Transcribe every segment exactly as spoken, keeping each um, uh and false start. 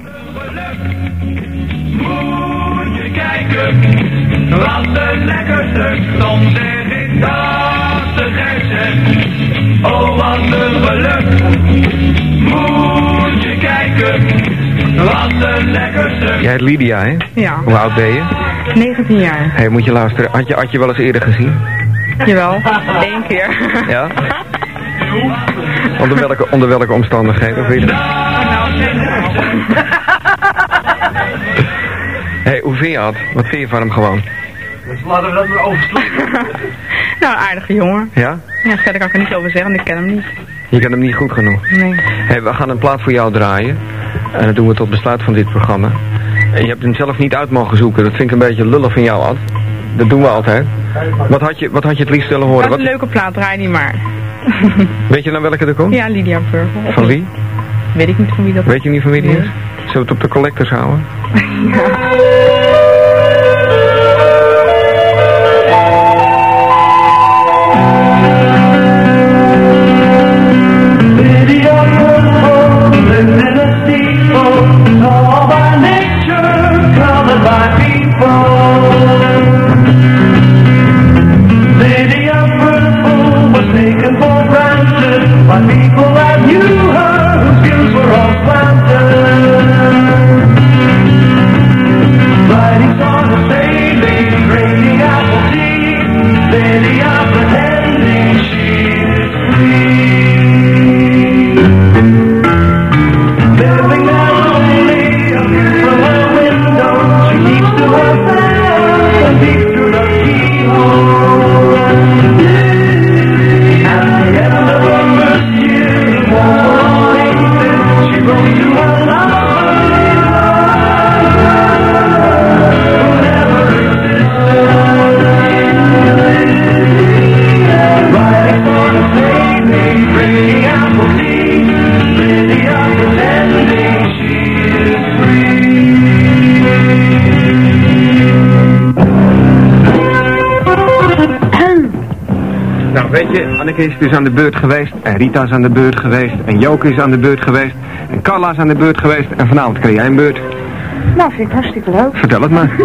Moet je kijken, wat een lekker stuk, dan zeg ik dat te gek zeg. Oh, wat een geluk. Moet je kijken, wat een lekker stuk. Jij heet Lydia, hè? Ja. Hoe oud ben je? negentien jaar. Hé, hey, moet je luisteren. Had je, had je wel eens eerder gezien? Jawel, één keer. Ja? Onder welke, onder welke omstandigheden? Of weet je dat? Hé, hey, hoe vind je het? Wat vind je van hem gewoon? Dus laten we dat maar overslaan. Nou, een aardige jongen. Ja? Ja, verder kan ik er niet over zeggen, want ik ken hem niet. Je kent hem niet goed genoeg? Nee. Hey, we gaan een plaat voor jou draaien. En dat doen we tot besluit van dit programma. En je hebt hem zelf niet uit mogen zoeken. Dat vind ik een beetje lullig van jou, Ad. Dat doen we altijd. Wat had je, wat had je het liefst willen horen? Dat is wat... een leuke plaat, draai die maar. Weet je nou welke er komt? Ja, Lydia Purple. Van wie? Weet ik niet van wie dat is. Weet je niet van wie die is? Zullen we het op de collectors houden? Ja. Anneke is dus aan de beurt geweest, en Rita is aan de beurt geweest, en Joke is aan de beurt geweest, en Carla is aan de beurt geweest, en vanavond krijg jij een beurt. Nou, vind ik hartstikke leuk. Vertel het maar.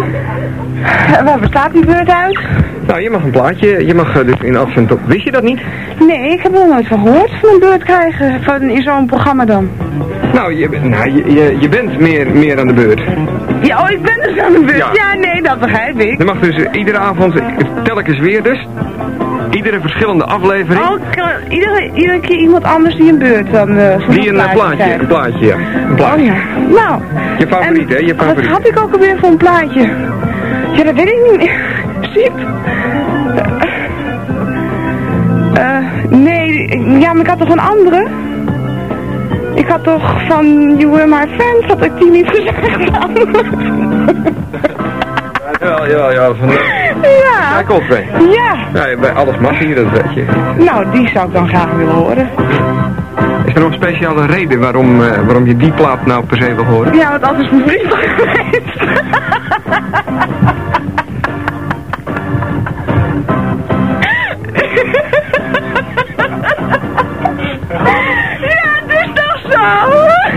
Waar bestaat die beurt uit? Nou, je mag een plaatje, je mag uh, dus in afstand op. Wist je dat niet? Nee, ik heb er nog nooit van gehoord van een beurt krijgen van, in zo'n programma dan. Nou, je, nou je, je, je bent meer, meer aan de beurt. Ja, oh, ik ben dus aan de beurt. Ja, ja nee, dat begrijp ik. Je mag dus uh, iedere avond, uh, telkens weer dus, iedere verschillende aflevering. Oh, iedere, iedere keer iemand anders die een beurt dan uh, die een plaatje, plaatje een plaatje, ja. Een plaatje. Oh ja, nou. Je favoriet, en, hè? Je favoriet. Wat had ik ook alweer voor een plaatje? Ja, dat weet ik niet meer. Ziep. Uh, nee, ja, maar ik had toch een andere? Ik had toch van You Were My Friends, had ik die niet gezegd dan? Ja, ja, ja, van de... Ja. Ja, Coldplay. Ja. Ja, bij alles mag hier, dat weet je. Nou, die zou ik dan graag willen horen. Is er nog een speciale reden waarom, uh, waarom je die plaat nou per se wil horen? Ja, want altijd is mijn vriend geweest. Ja, het is toch zo?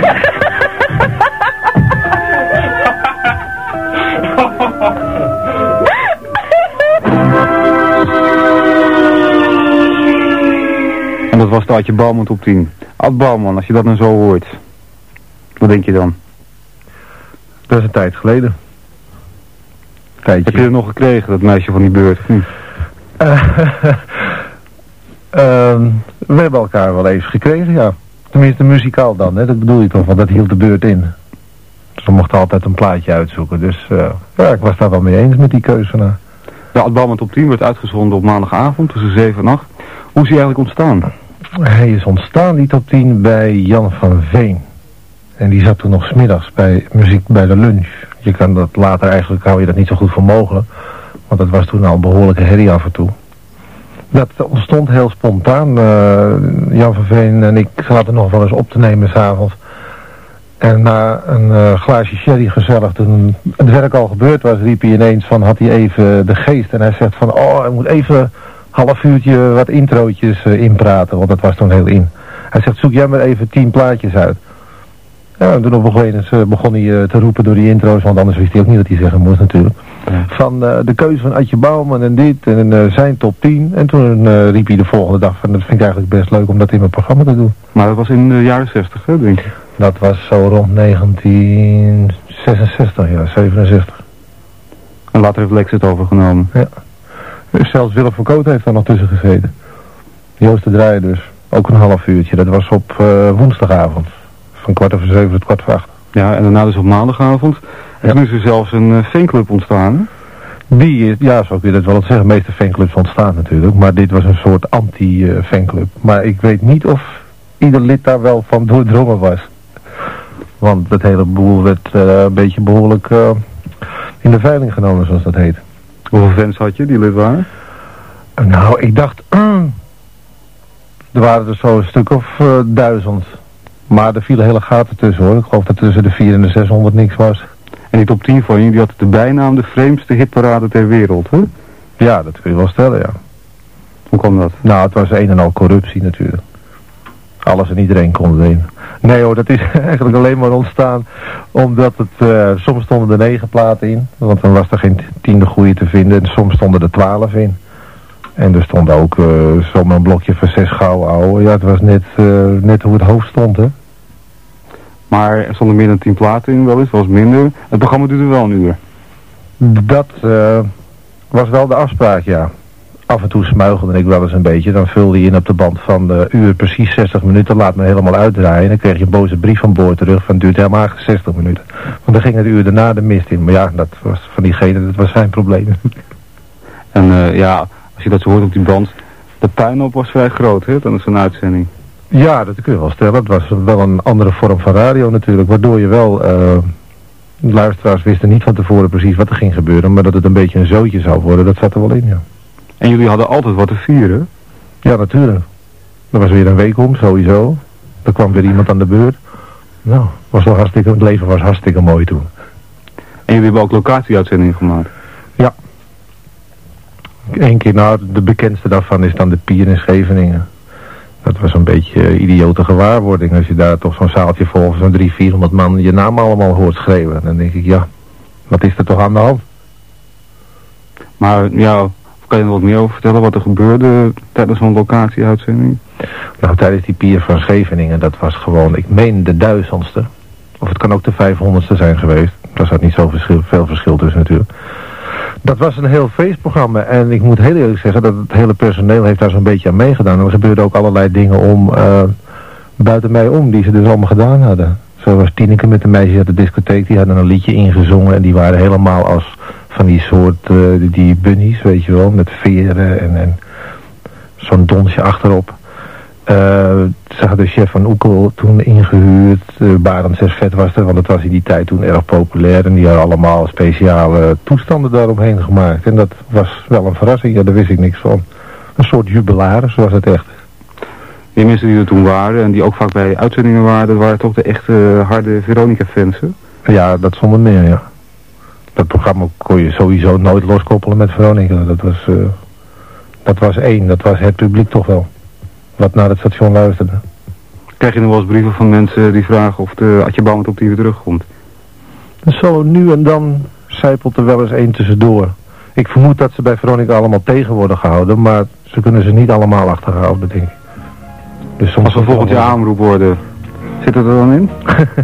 En dat was het Adje Bouwman top tien. Ad Bouwman, als je dat nou zo hoort, wat denk je dan? Dat is een tijd geleden. Tijdje. Heb je het nog gekregen, dat meisje van die beurt? Hm. Uh, uh, we hebben elkaar wel eens gekregen, ja. Tenminste muzikaal dan, hè? Dat bedoel je toch, want dat hield de beurt in. Dus we mochten altijd een plaatje uitzoeken. Dus uh, ja, ik was daar wel mee eens met die keuze van haar. De Ad Bouwman top tien werd uitgezonden op maandagavond tussen zeven en acht. Hoe is hij eigenlijk ontstaan? Hij is ontstaan, die top tien, bij Jan van Veen. En die zat toen nog 's middags bij muziek bij de lunch. Je kan dat later eigenlijk, hou je dat niet zo goed voor mogelijk. Want dat was toen al een behoorlijke herrie af en toe. Dat ontstond heel spontaan. Uh, Jan van Veen en ik zaten nog wel eens op te nemen 's avonds. En na een uh, glaasje sherry gezellig, toen het werk al gebeurd was, riep hij ineens van, had hij even de geest. En hij zegt van, oh, hij moet even half uurtje wat introotjes uh, inpraten, want dat was toen heel in. Hij zegt, zoek jij maar even tien plaatjes uit. Ja, en toen op een gegeven moment begon hij uh, te roepen door die intro's, want anders wist hij ook niet wat hij zeggen moest natuurlijk. Ja. Van uh, de keuze van Adje Bouwman en dit en uh, zijn top tien. En toen uh, riep hij de volgende dag van, dat vind ik eigenlijk best leuk om dat in mijn programma te doen. Maar dat was in de jaren zestig, hè, denk ik? Dat was zo rond negentien zesenzestig, ja, zevenenzestig. En later heeft Lex het overgenomen. Ja. Dus zelfs Willem van Koot heeft daar nog tussen gezeten. Joost de Draaier dus. Ook een half uurtje. Dat was op uh, woensdagavond. Van kwart over zeven tot kwart voor acht. Ja, en daarna dus op maandagavond. En toen is er zelfs een uh, fanclub ontstaan. Die is, ja, zo kun je dat wel zeggen. De meeste fanclubs ontstaan natuurlijk. Maar dit was een soort anti-fanclub. Maar ik weet niet of ieder lid daar wel van doordrongen was. Want het hele boel werd uh, een beetje behoorlijk uh, in de veiling genomen, zoals dat heet. Hoeveel fans had je die lid waren? Uh, nou, ik dacht... Uh, er waren er zo een stuk of uh, duizend. Maar er vielen hele gaten tussen hoor. Ik geloof dat tussen de vier en de zeshonderd niks was. En die top tien van je, die had de bijnaam de vreemdste hitparade ter wereld, hè? Ja, dat kun je wel stellen, ja. Hoe kwam dat? Nou, het was een en al corruptie natuurlijk. Alles en iedereen kon het in. Nee hoor, dat is eigenlijk alleen maar ontstaan omdat het, uh, soms stonden er negen platen in. Want dan was er geen tiende goede te vinden. En soms stonden er twaalf in. En er stond ook uh, zomaar een blokje van zes gouden ouwe. Ja, het was net, uh, net hoe het hoofd stond, hè. Maar er stonden meer dan tien platen in, wel eens, was minder. Het programma duurde wel een uur. Dat uh, was wel de afspraak, ja. Af en toe smuigelde ik wel eens een beetje. Dan vulde je in op de band van de uur precies zestig minuten. Laat me helemaal uitdraaien. En dan kreeg je een boze brief van boord terug van het duurt helemaal zestig minuten. Want dan ging het uur daarna de mist in. Maar ja, dat was van diegene, dat was zijn probleem. En uh, ja, als je dat zo hoort op die band. De puinhoop was vrij groot, hè, dan is een uitzending. Ja, dat kun je wel stellen. Het was wel een andere vorm van radio natuurlijk. Waardoor je wel... Uh, luisteraars wisten niet van tevoren precies wat er ging gebeuren. Maar dat het een beetje een zootje zou worden, dat zat er wel in, ja. En jullie hadden altijd wat te vieren? Ja, natuurlijk. Er was weer een week om, sowieso. Er kwam weer iemand aan de beurt. Nou, was wel hartstikke, het leven was hartstikke mooi toen. En jullie hebben ook locatieuitzendingen gemaakt? Ja. Eén keer, nou, de bekendste daarvan is dan de Pier in Scheveningen. Dat was een beetje uh, idiote gewaarwording. Als je daar toch zo'n zaaltje vol van zo'n driehonderd, vierhonderd man je naam allemaal hoort schreeuwen. Dan denk ik, ja, wat is er toch aan de hand? Maar ja... Kan je er wat meer over vertellen wat er gebeurde tijdens zo'n locatieuitzending? Nou, tijdens die Pier van Scheveningen, dat was gewoon, ik meen de duizendste. Of het kan ook de vijfhonderdste zijn geweest. Daar zat niet zo verschil, veel verschil tussen natuurlijk. Dat was een heel feestprogramma en ik moet heel eerlijk zeggen dat het hele personeel heeft daar zo'n beetje aan meegedaan. En er gebeurden ook allerlei dingen om, uh, buiten mij om, die ze dus allemaal gedaan hadden. Zo was Tineke met de meisjes uit de discotheek, die hadden een liedje ingezongen en die waren helemaal als... van die soort, uh, die, die bunnies, weet je wel, met veren en, en zo'n donsje achterop. Uh, ze hadden chef van Oekel toen ingehuurd. Uh, Barend Servet was er, want het was in die tijd toen erg populair. En die hadden allemaal speciale toestanden daaromheen gemaakt. En dat was wel een verrassing, ja, daar wist ik niks van. Een soort jubilaris was het echt. Die mensen die er toen waren en die ook vaak bij uitzendingen waren, dat waren toch de echte uh, harde Veronica-fans, hè? Ja, dat zonder meer, ja. Dat programma kon je sowieso nooit loskoppelen met Veronica. Dat was, uh, dat was één, dat was het publiek toch wel. Wat naar het station luisterde. Krijg je nog wel eens brieven van mensen die vragen of de Adje Bouwman op die weer terugkomt? Zo nu en dan zijpelt er wel eens één tussendoor. Ik vermoed dat ze bij Veronica allemaal tegen worden gehouden, maar ze kunnen ze niet allemaal achterhouden, denk ik. Dus soms als we volgend jaar aanroep worden, zit het er dan in?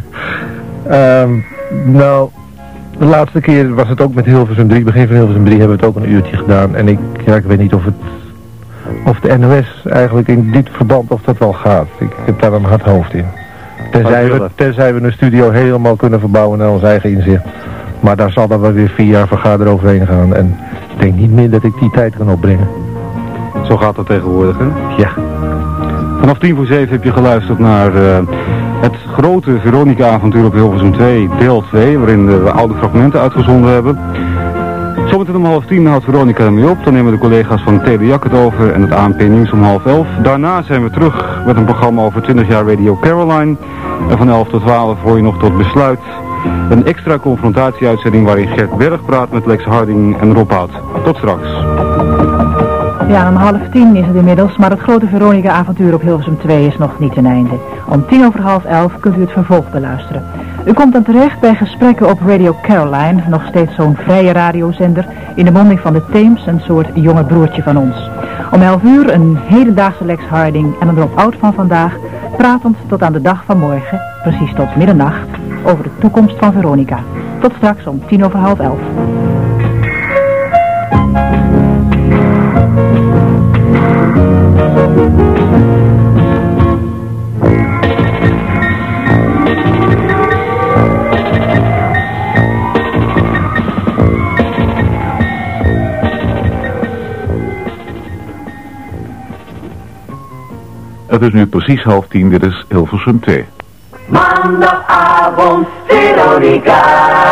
um, nou... De laatste keer was het ook met Hilversum drie. Begin van Hilversum drie hebben we het ook een uurtje gedaan. En ik, ja, ik weet niet of het, of de N O S eigenlijk in dit verband of dat wel gaat. Ik, ik heb daar een hard hoofd in. Tenzij we, tenzij we een studio helemaal kunnen verbouwen naar ons eigen inzicht. Maar daar zal dan wel weer vier jaar vergader overheen gaan. En ik denk niet meer dat ik die tijd kan opbrengen. Zo gaat dat tegenwoordig, hè? Ja. Vanaf tien voor zeven heb je geluisterd naar... Uh... het grote Veronica-avontuur op Hilversum twee, deel twee, waarin we oude fragmenten uitgezonden hebben. Zometeen om half tien houdt Veronica ermee op. Dan nemen de collega's van Tele Jak het over en het A N P Nieuws om half elf. Daarna zijn we terug met een programma over twintig jaar Radio Caroline. En van elf tot twaalf hoor je nog tot besluit een extra confrontatie-uitzending waarin Gert Berg praat met Lex Harding en Rob Hout. Tot straks. Ja, om half tien is het inmiddels, maar het grote Veronica-avontuur op Hilversum twee is nog niet ten einde. Om tien over half elf kunt u het vervolg beluisteren. U komt dan terecht bij gesprekken op Radio Caroline, nog steeds zo'n vrije radiozender, in de monding van de Theems, een soort jonge broertje van ons. Om elf uur een hedendaagse Lex Harding en een drop-out van vandaag, pratend tot aan de dag van morgen, precies tot middernacht, over de toekomst van Veronica. Tot straks om tien over half elf. Het is nu precies half tien, dit is Hilversum twee. Maandagavond, Veronica.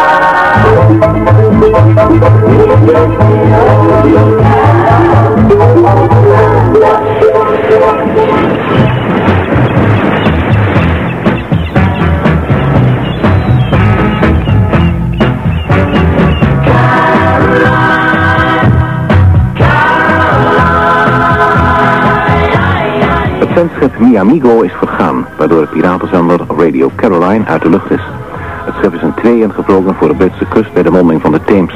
Het zendschip Mi Amigo is vergaan, waardoor de piratenzender Radio Caroline uit de lucht is. Het schip is in tweeën gevlogen voor de Britse kust bij de monding van de Theems.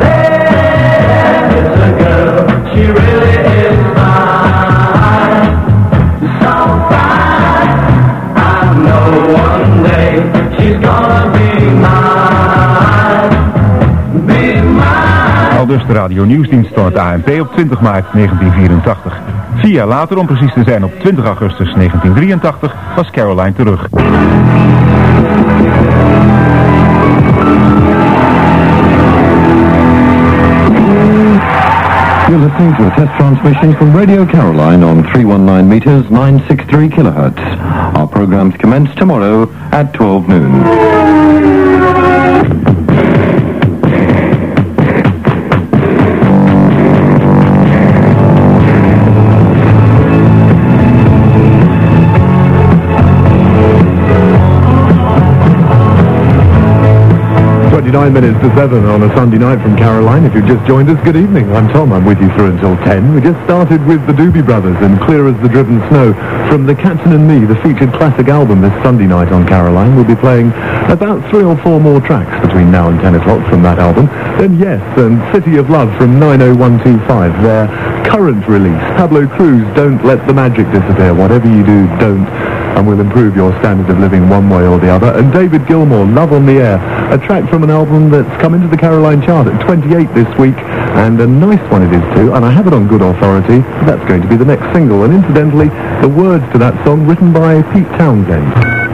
Aldus de radio nieuwsdienst van het A N P op twintig maart negentien vierentachtig. Vier jaar later, om precies te zijn op twintig augustus negentien drieëntachtig, was Caroline terug. You're listening to a test transmission from Radio Caroline on three nineteen meters, nine sixty-three kilohertz. Our programs commence tomorrow at twelve noon. twenty-nine minutes to seven on a Sunday night from Caroline. If you've just joined us, good evening. I'm Tom. I'm with you through until ten. We just started with the Doobie Brothers and Clear as the Driven Snow from The Captain and Me, the featured classic album this Sunday night on Caroline. We'll be playing about three or four more tracks between now and ten o'clock from that album. Then Yes and City of Love from nine oh one two five, their current release. Pablo Cruz, Don't Let the Magic Disappear. Whatever you do, don't, and we'll improve your standard of living one way or the other. And David Gilmour, Love on the Air, a track from an album that's come into the Caroline chart at twenty-eight this week, and a nice one it is too, and I have it on good authority. That's going to be the next single, and incidentally, the words to that song written by Pete Townsend.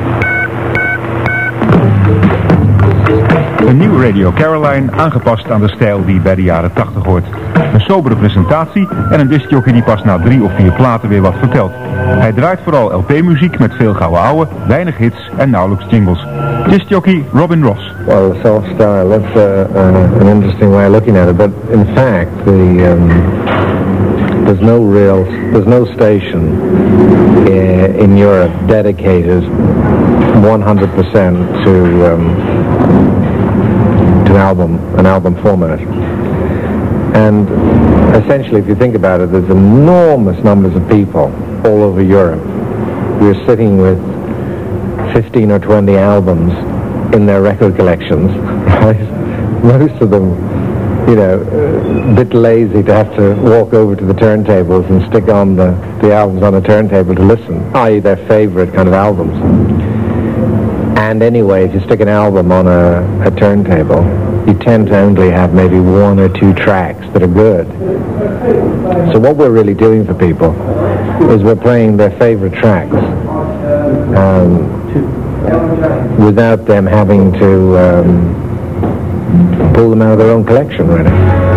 Een nieuwe Radio Caroline, aangepast aan de stijl die bij de jaren tachtig hoort. Een sobere presentatie en een discjockey die pas na drie of vier platen weer wat vertelt. Hij draait vooral L P-muziek met veel gouden ouwe, weinig hits en nauwelijks jingles. Discjockey Robin Ross. Well, self-style, that's uh, uh, an interesting way of looking at it, but in fact, the um, there's no real, there's no station uh, in Europe dedicated one hundred percent to um, to an album, an album format. And essentially, if you think about it, there's enormous numbers of people all over Europe who are sitting with fifteen or twenty albums in their record collections, right? Most of them, you know, a bit lazy to have to walk over to the turntables and stick on the, the albums on a turntable to listen, that is their favorite kind of albums. And anyway, if you stick an album on a, a turntable, you tend to only have maybe one or two tracks that are good. So what we're really doing for people is we're playing their favorite tracks um, without them having to um, pull them out of their own collection, really.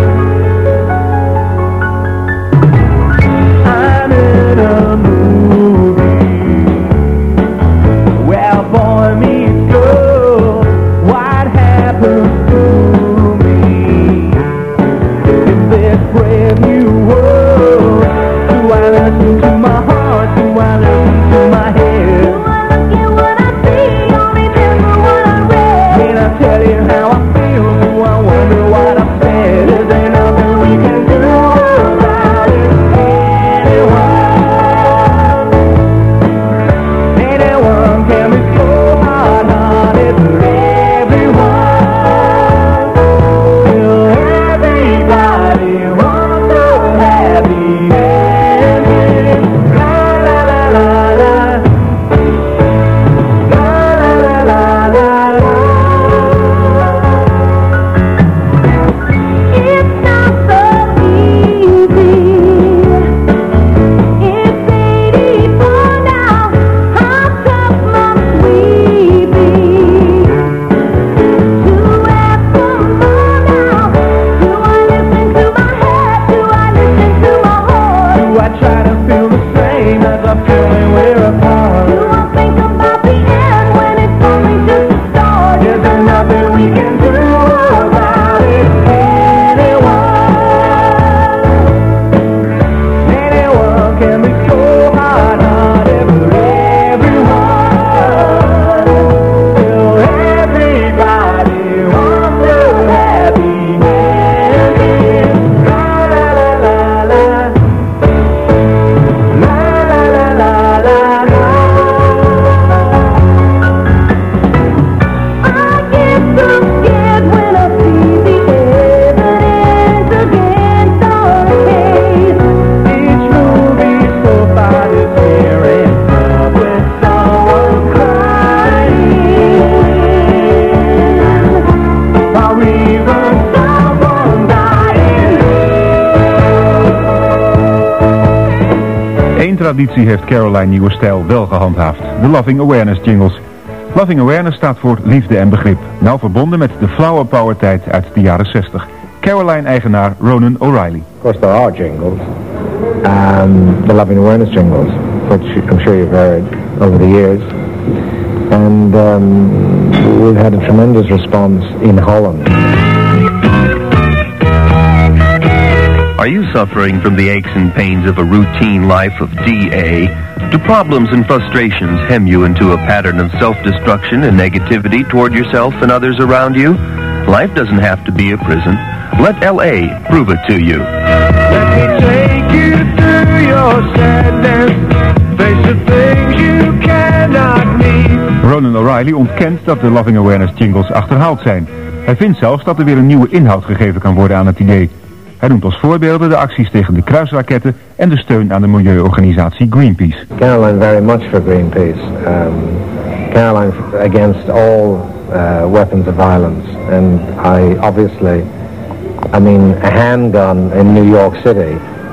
I'm in a movie where boy meets girl. What happens to me in this brand new world? Do I listen to my heart? Do I listen to my head? Do I look at what I see or remember what I read? Can I tell you how I feel? Do I wonder what I said? Is there nothing we can do about it? traditie heeft Caroline nieuwe stijl wel gehandhaafd. De Loving Awareness jingles. Loving Awareness staat voor liefde en begrip. Nauw verbonden met de flower power tijd uit de jaren zestig. Caroline-eigenaar Ronan O'Reilly. Of course there are jingles. Um, the Loving Awareness jingles, which I'm sure you've heard over the years. And um, we've had a tremendous response in Holland. Are you suffering from the aches and pains of a routine life of D A? Do problems and frustrations hem you into a pattern of self-destruction and negativity toward yourself and others around you? Life doesn't have to be a prison. Let L A prove it to you. Let me take you through your sadness. Face the things you cannot meet. Ronan O'Reilly ontkent dat de Loving Awareness jingles achterhaald zijn. Hij vindt zelfs dat er weer een nieuwe inhoud gegeven kan worden aan het idee. Hij noemt als voorbeelden de acties tegen de kruisraketten en de steun aan de milieuorganisatie Greenpeace. Caroline very much for Greenpeace. Um, Caroline against all uh, weapons of violence. And I obviously, I mean, a handgun in New York City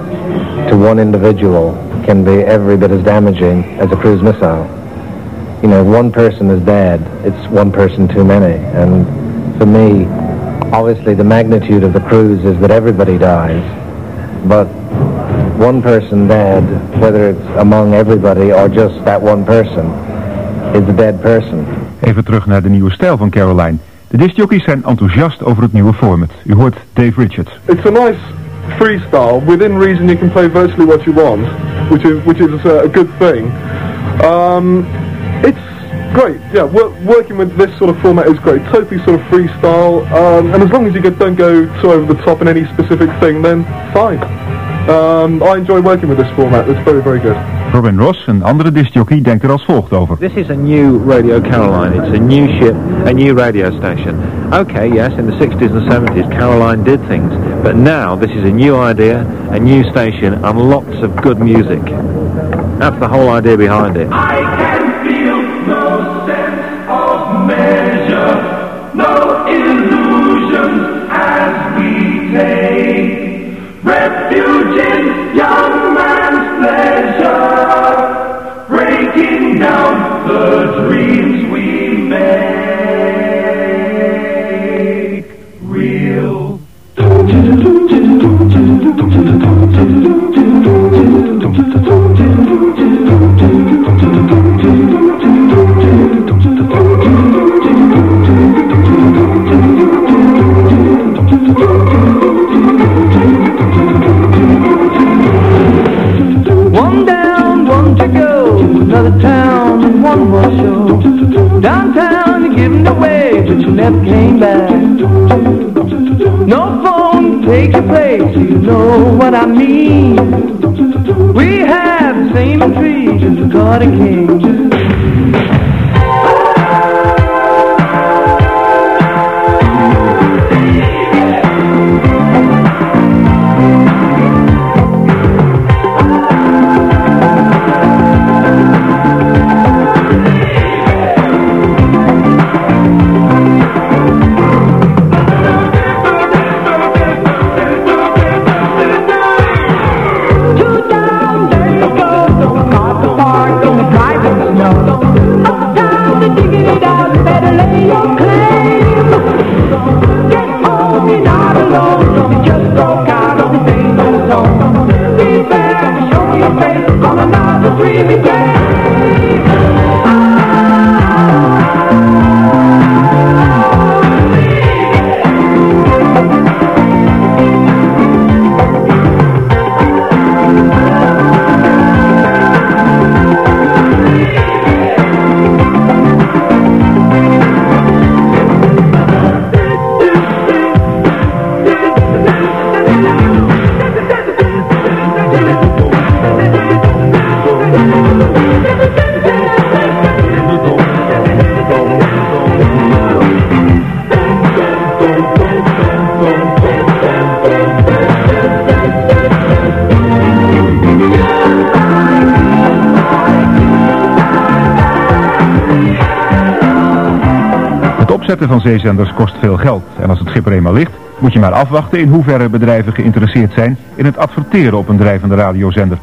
to one individual can be every bit as damaging as a cruise missile. You know, if one person is dead, it's one person too many. And for me, obviously the magnitude of the cruise is that everybody dies, but one person dead, whether it's among everybody or just that one person, is a dead person. Even terug naar de nieuwe stijl van Caroline. De discjockeys zijn enthousiast over het nieuwe format. U hoort Dave Richards. It's a nice freestyle. Within reason you can play virtually what you want, which is which is a, a good thing. Um, it's great, yeah, work, working with this sort of format is great. Totally sort of freestyle, um, and as long as you get, don't go too over the top in any specific thing, then fine. Um, I enjoy working with this format, it's very, very good. Robin Ross, een andere discjockey, denkt er als volgt over. This is a new Radio Caroline. It's a new ship, a new radio station. Okay, yes, in the sixties and seventies Caroline did things, but now this is a new idea, a new station, and lots of good music. That's the whole idea behind it. I can feel no sense of measure, no illusions as we take refuge in young man's pleasure, breaking down the dreams we make real. One down, one to go, another town and one more show. Downtown you given away, but you never came back. No phone takes your place, you know what I mean. We have the same intrigue as the Garden King. Zetten van zeezenders kost veel geld en als het schip er eenmaal ligt, moet je maar afwachten in hoeverre bedrijven geïnteresseerd zijn in het adverteren op een drijvende radiozender.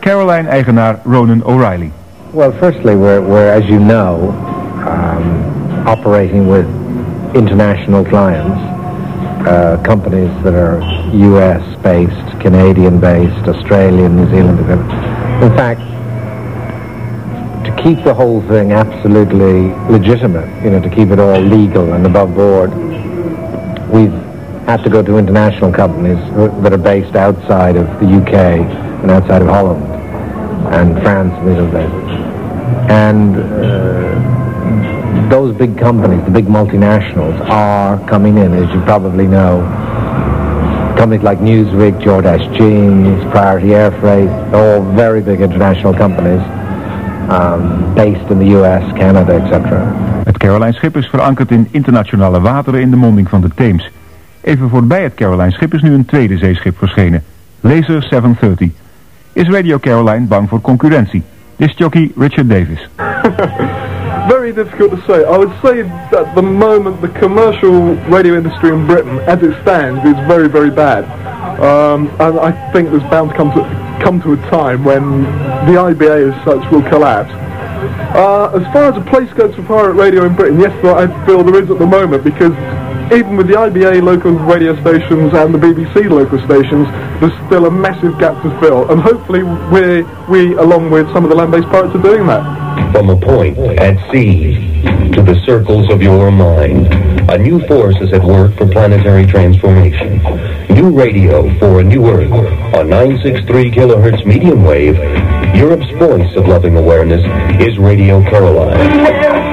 Caroline-eigenaar Ronan O'Reilly. Well, firstly, we're, we're as you know, um, operating with international clients, uh, companies that are U S-based, Canadian-based, Australian, New Zealand. In fact, to keep the whole thing absolutely legitimate, you know, to keep it all legal and above board, we've had to go to international companies that are based outside of the U K and outside of Holland and France and these other places. And uh, those big companies, the big multinationals, are coming in, as you probably know. Companies like Newsweek, Jordache Jeans, Priority Air Freight, all very big international companies, um, based in the U S, Canada, et cetera. Het Caroline-schip is verankerd in internationale wateren in de monding van de Theems. Even voorbij het Caroline-schip is nu een tweede zeeschip verschenen, Laser zevenhonderddertig. Is Radio Caroline bang voor concurrentie? Discjockey Richard Davis. Very difficult to say. I would say that at the moment the commercial radio industry in Britain, as it stands, is very, very bad. Um, and I think there's bound to come to come to a time when the I B A as such will collapse. Uh, as far as a place goes for pirate radio in Britain, yes, I feel there is at the moment, because even with the I B A local radio stations and the B B C local stations, there's still a massive gap to fill, and hopefully we, we along with some of the land-based pirates, are doing that. From a point at sea to the circles of your mind, a new force is at work for planetary transformation. New radio for a new Earth on nine sixty-three kilohertz medium wave. Europe's voice of loving awareness is Radio Caroline.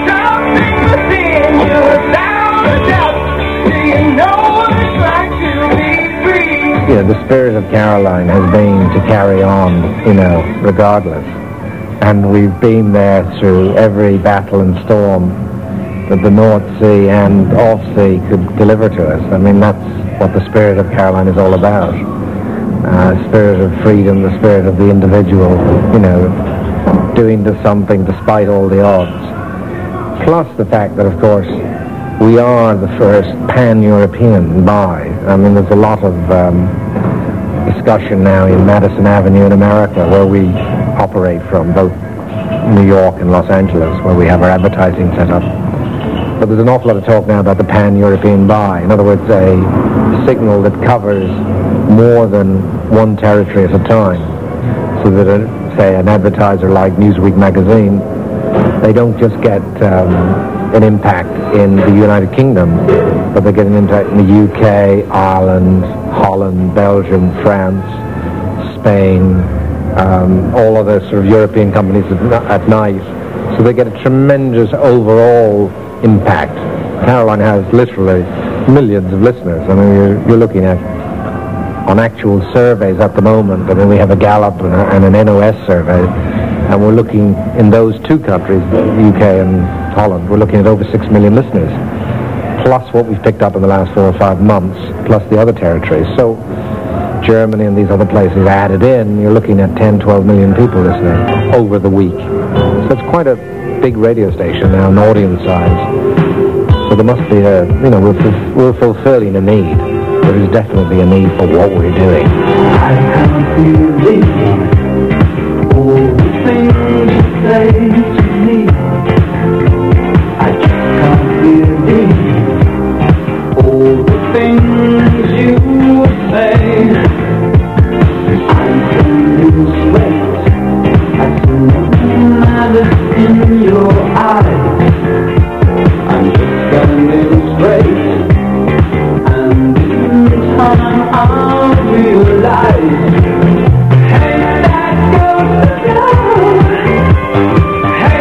You know, the spirit of Caroline has been to carry on, you know, regardless. And we've been there through every battle and storm that the North Sea and Off Sea could deliver to us. I mean, that's what the spirit of Caroline is all about. Uh, spirit of freedom, the spirit of the individual, you know, doing to something despite all the odds. Plus the fact that, of course, we are the first pan-European buy. I mean, there's a lot of um, discussion now in Madison Avenue in America, where we operate from, both New York and Los Angeles, where we have our advertising set up. But there's an awful lot of talk now about the pan-European buy. In other words, a signal that covers more than one territory at a time. So that, a, say, an advertiser like Newsweek magazine, they don't just get um, an impact in the United Kingdom, but they get an impact in the U K, Ireland, Holland, Belgium, France, Spain, um, all other sort of European companies at, at night. So they get a tremendous overall impact. Caroline has literally millions of listeners. I mean, you're, you're looking at, on actual surveys at the moment, I mean, we have a Gallup and, a, and an N O S survey, and we're looking in those two countries, the U K and Holland, we're looking at over six million listeners, plus what we've picked up in the last four or five months, plus the other territories. So Germany and these other places added in, you're looking at ten, twelve million people listening over the week. So it's quite a big radio station now, an audience size. So there must be a, you know, we're, f- we're fulfilling a need. There is definitely a need for what we're doing. I can't believe all the things you say to me. I just can't believe all the things you say. I'm feeling sweat. I see malice in your eyes. I'm just standing straight, and in time I'll realize, hey, that goes to go. Hey,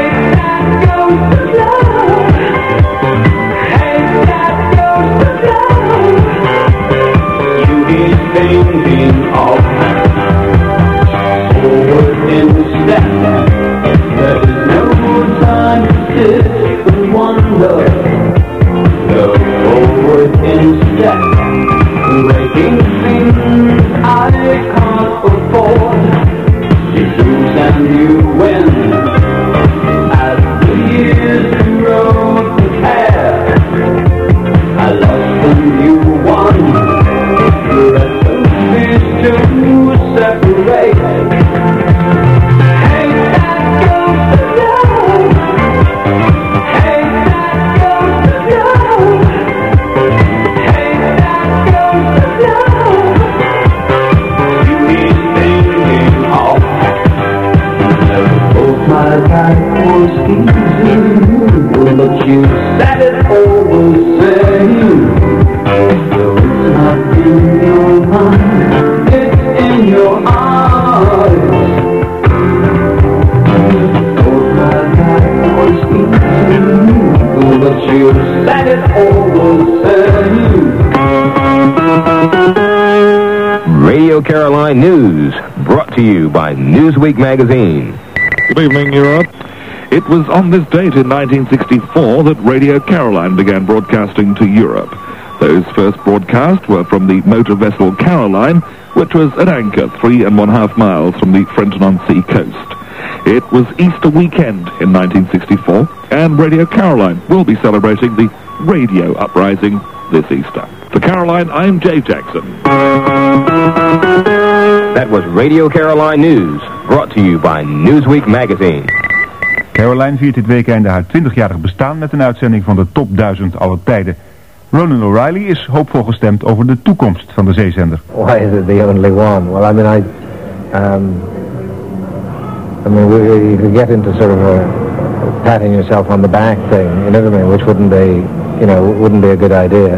brought to you by Newsweek magazine. Good evening, Europe. It was on this date in nineteen sixty-four that Radio Caroline began broadcasting to Europe. Those first broadcasts were from the motor vessel Caroline, which was at anchor three and one half miles from the Frenton-on-Sea coast. It was Easter weekend in nineteen sixty-four, and Radio Caroline will be celebrating the radio uprising this Easter. For Caroline, I'm Jay Jackson. That was Radio Caroline News, brought to you by Newsweek magazine. Caroline viert dit weekend haar twintigjarig bestaan met een uitzending van de top duizend aller tijden. Ronan O'Reilly is hoopvol gestemd over de toekomst van de zeezender. Why is it the only one? Well, I mean, I, um, I mean, we, you could get into sort of a patting yourself on the back thing, you know what I mean, which wouldn't be, you know, wouldn't be a good idea.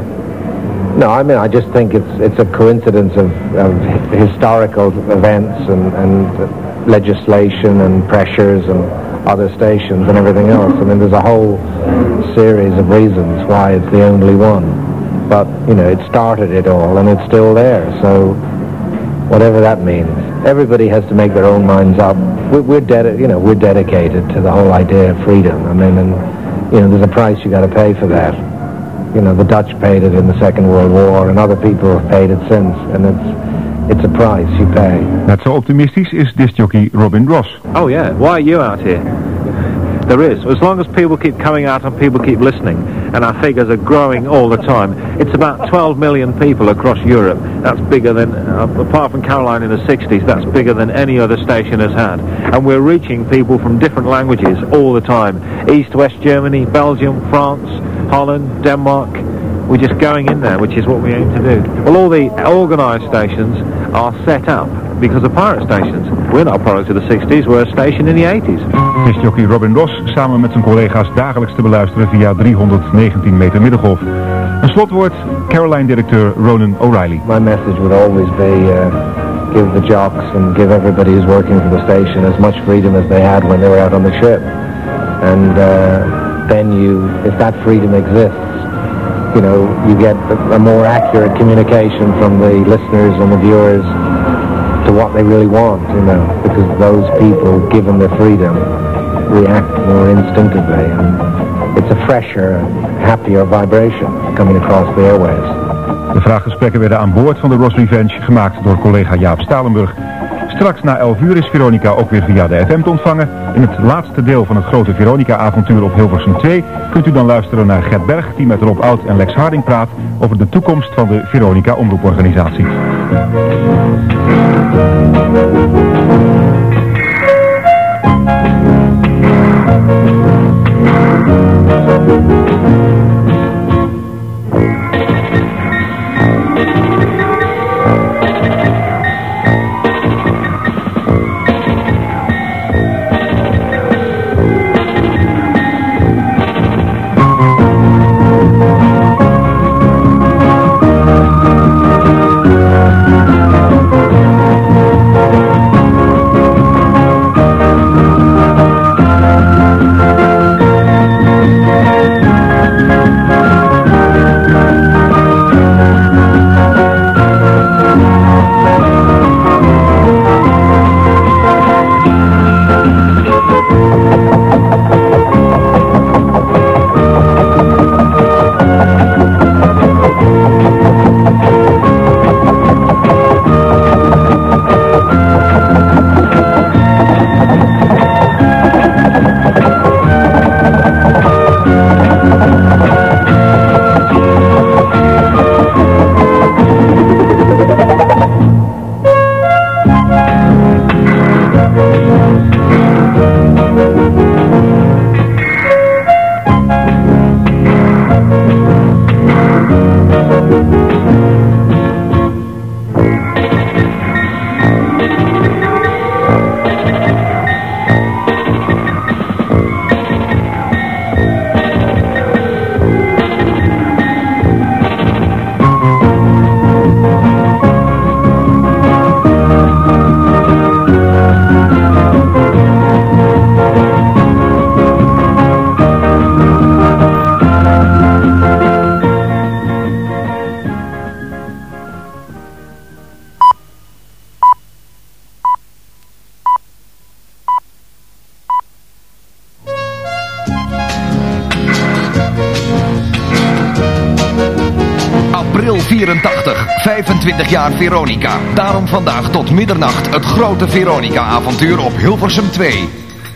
No, I mean, I just think it's it's a coincidence of, of historical events and, and legislation and pressures and other stations and everything else. I mean, there's a whole series of reasons why it's the only one. But, you know, it started it all and it's still there, so whatever that means. Everybody has to make their own minds up. We're, we're dedi- you know, we're dedicated to the whole idea of freedom. I mean, and, you know, there's a price you got to pay for that. You know, the Dutch paid it in the Second World War and other people have paid it since, and it's it's a price you pay. Net zo optimistisch is discjockey Robin Ross. Oh yeah, why are you out here? There is. As long as people keep coming out and people keep listening, and our figures are growing all the time. It's about twelve million people across Europe. That's bigger than, uh, apart from Caroline in the sixties, that's bigger than any other station has had. And we're reaching people from different languages all the time. East, West Germany, Belgium, France, Holland, Denmark. We're just going in there, which is what we aim to do. Well, all the organised stations are set up because of pirate stations. We're not a product of the sixties, we're a station in the eighties. Discjockey Robin Ross samen met zijn collega's dagelijks te beluisteren via driehonderdnegentien meter middengolf. Een slotwoord, Caroline-directeur Ronan O'Reilly. My message would always be uh, give the jocks and give everybody who's working for the station as much freedom as they had when they were out on the ship. And uh, then you, if that freedom exists, you know, you get a, a more accurate communication from the listeners and the viewers to what they really want, you know, because those people, given the freedom, react more instinctively, and it's a fresher, happier vibration coming across the airwaves. De vraaggesprekken werden aan boord van de Ross Revenge gemaakt door collega Jaap Stalenburg. Straks na elf uur is Veronica ook weer via de F M te ontvangen. In het laatste deel van het grote Veronica-avontuur op Hilversum twee kunt u dan luisteren naar Gert Berg, die met Rob Oud en Lex Harding praat over de toekomst van de Veronica-omroeporganisatie. april vierentachtig, vijfentwintig jaar Veronica. Daarom vandaag tot middernacht het grote Veronica-avontuur op Hilversum twee.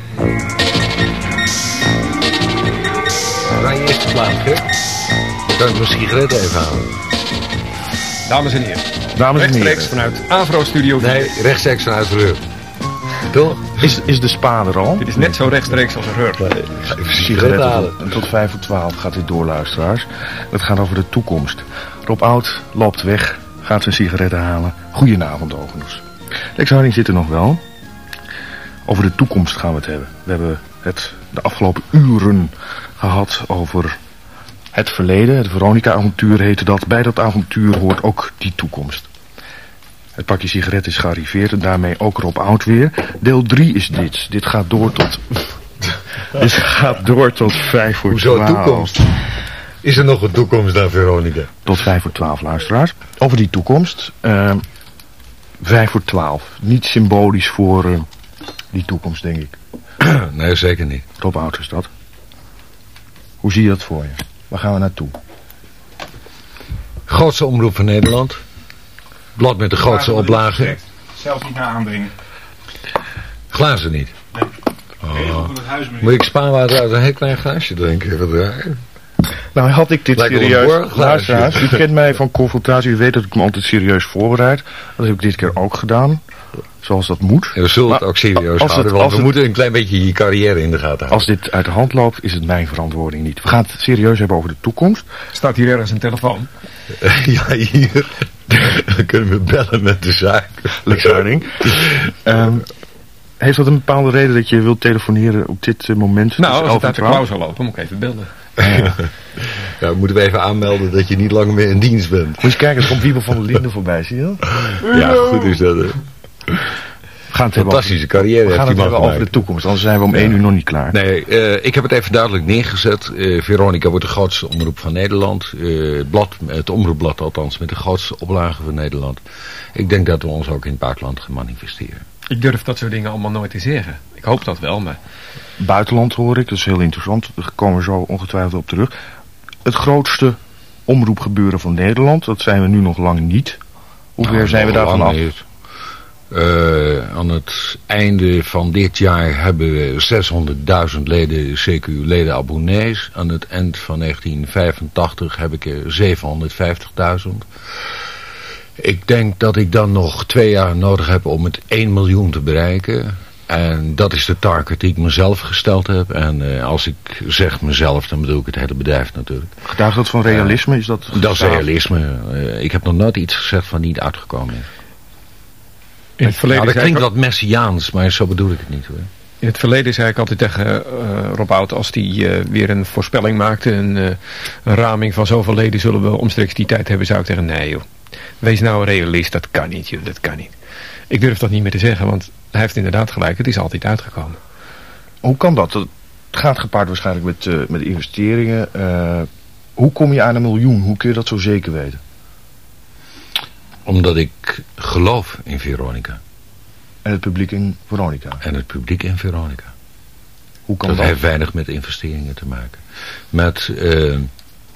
Ga je eerste plaats, hè? Kan ik mijn sigaret even halen? Dames en heren. Dames en heren. Rechtstreeks vanuit Avro Studio vier. Nee, rechtstreeks vanuit Reur. Toch? Is, is de spa er al? Dit is net zo rechtstreeks als een Reur. Nee, ga even sigaret halen. En tot vijf voor twaalf gaat dit door, luisteraars. Het gaat over de toekomst. Rob Oud loopt weg, gaat zijn sigaretten halen. Goedenavond, overigens. Lex Harding zit er nog wel. Over de toekomst gaan we het hebben. We hebben het de afgelopen uren gehad over het verleden. Het Veronica-avontuur heette dat. Bij dat avontuur hoort ook die toekomst. Het pakje sigaret is gearriveerd en daarmee ook Rob Oud weer. Deel drie is dit. Dit gaat door tot... dit gaat door tot vijf voor Hoezo twaalf. toekomst? Is er nog een toekomst naar Veronica? Tot vijf voor twaalf, luisteraars. Over die toekomst. Uh, vijf voor twaalf. Niet symbolisch voor uh, die toekomst, denk ik. Nee, zeker niet. Rob Oud is dat. Hoe zie je dat voor je? Waar gaan we naartoe? Grootste omroep van Nederland. Blad met de grootste oplage. Zelfs niet naar aandringen. Glazen niet. Nee. Oh. Moet ik spaarwater uit een heel klein glaasje drinken? Wat raar. Nou had ik dit Lijkt wel een serieus... boorglaasje. Luisteraars, u kent mij van confrontatie. U weet dat ik me altijd serieus voorbereid. Dat heb ik dit keer ook gedaan. Zoals dat moet. En we zullen Maar het ook serieus als houden. het- Want als we het- moeten een klein beetje je carrière in de gaten houden. Als dit uit de hand loopt, is het mijn verantwoording niet. We gaan het serieus hebben over de toekomst. Staat hier ergens een telefoon? Ja, hier. Dan kunnen we bellen met de zaak. Lex Harding. Um, heeft dat een bepaalde reden dat je wilt telefoneren op dit uh, moment? Nou, tussen als het elf en uit de twaalf? klauw zou lopen, moet ik even bellen. Ja. Ja, moeten we even aanmelden dat je niet langer meer in dienst bent. Moet je eens kijken, er komt Wiebel van der Linden voorbij, zie je dat? Ja, goed is dat. Hè. We gaan het hebben Fantastische over, carrière we gaan heeft het die man hebben over gemaakt. de toekomst, anders zijn we om Ja. één uur nog niet klaar. Nee, uh, ik heb het even duidelijk neergezet. Uh, Veronica wordt de grootste omroep van Nederland. Uh, het, blad, het omroepblad althans, met de grootste oplage van Nederland. Ik denk dat we ons ook in het buitenland gaan manifesteren. Ik durf dat soort dingen allemaal nooit te zeggen. Ik hoop dat wel, maar... Buitenland hoor ik, dat is heel interessant. Daar komen we zo ongetwijfeld op terug. Het grootste omroepgebeuren van Nederland, dat zijn we nu nog lang niet. Hoe ver Nou, zijn we nog daarvan lang af? niet. Uh, aan het einde van dit jaar hebben we zeshonderdduizend leden, C Q U-leden abonnees. Aan het eind van negentien vijfentachtig heb ik er zevenhonderdvijftigduizend. Ik denk dat ik dan nog twee jaar nodig heb om het één miljoen te bereiken. En dat is de target die ik mezelf gesteld heb. En uh, als ik zeg mezelf, dan bedoel ik het hele bedrijf natuurlijk. Getuigt dat van realisme? Is dat, Dat is realisme. Uh, ik heb nog nooit iets gezegd van niet uitgekomen is. In het verleden Nou, dat zei ik klinkt wat messiaans, maar zo bedoel ik het niet hoor. In het verleden zei ik altijd tegen uh, Rob Oud, als hij uh, weer een voorspelling maakte, een, uh, een raming van zoveel leden zullen we omstreeks die tijd hebben, zou ik zeggen, nee joh, wees nou een realist, dat kan niet joh, dat kan niet. Ik durf dat niet meer te zeggen, want hij heeft inderdaad gelijk, het is altijd uitgekomen. Hoe kan dat? Het gaat gepaard waarschijnlijk met, uh, met investeringen. Uh, hoe kom je aan een miljoen? Hoe kun je dat zo zeker weten? Omdat ik geloof in Veronica. En het publiek in Veronica? En het publiek in Veronica. Hoe kan dat? dat? Dat heeft weinig met investeringen te maken. Met uh, uh,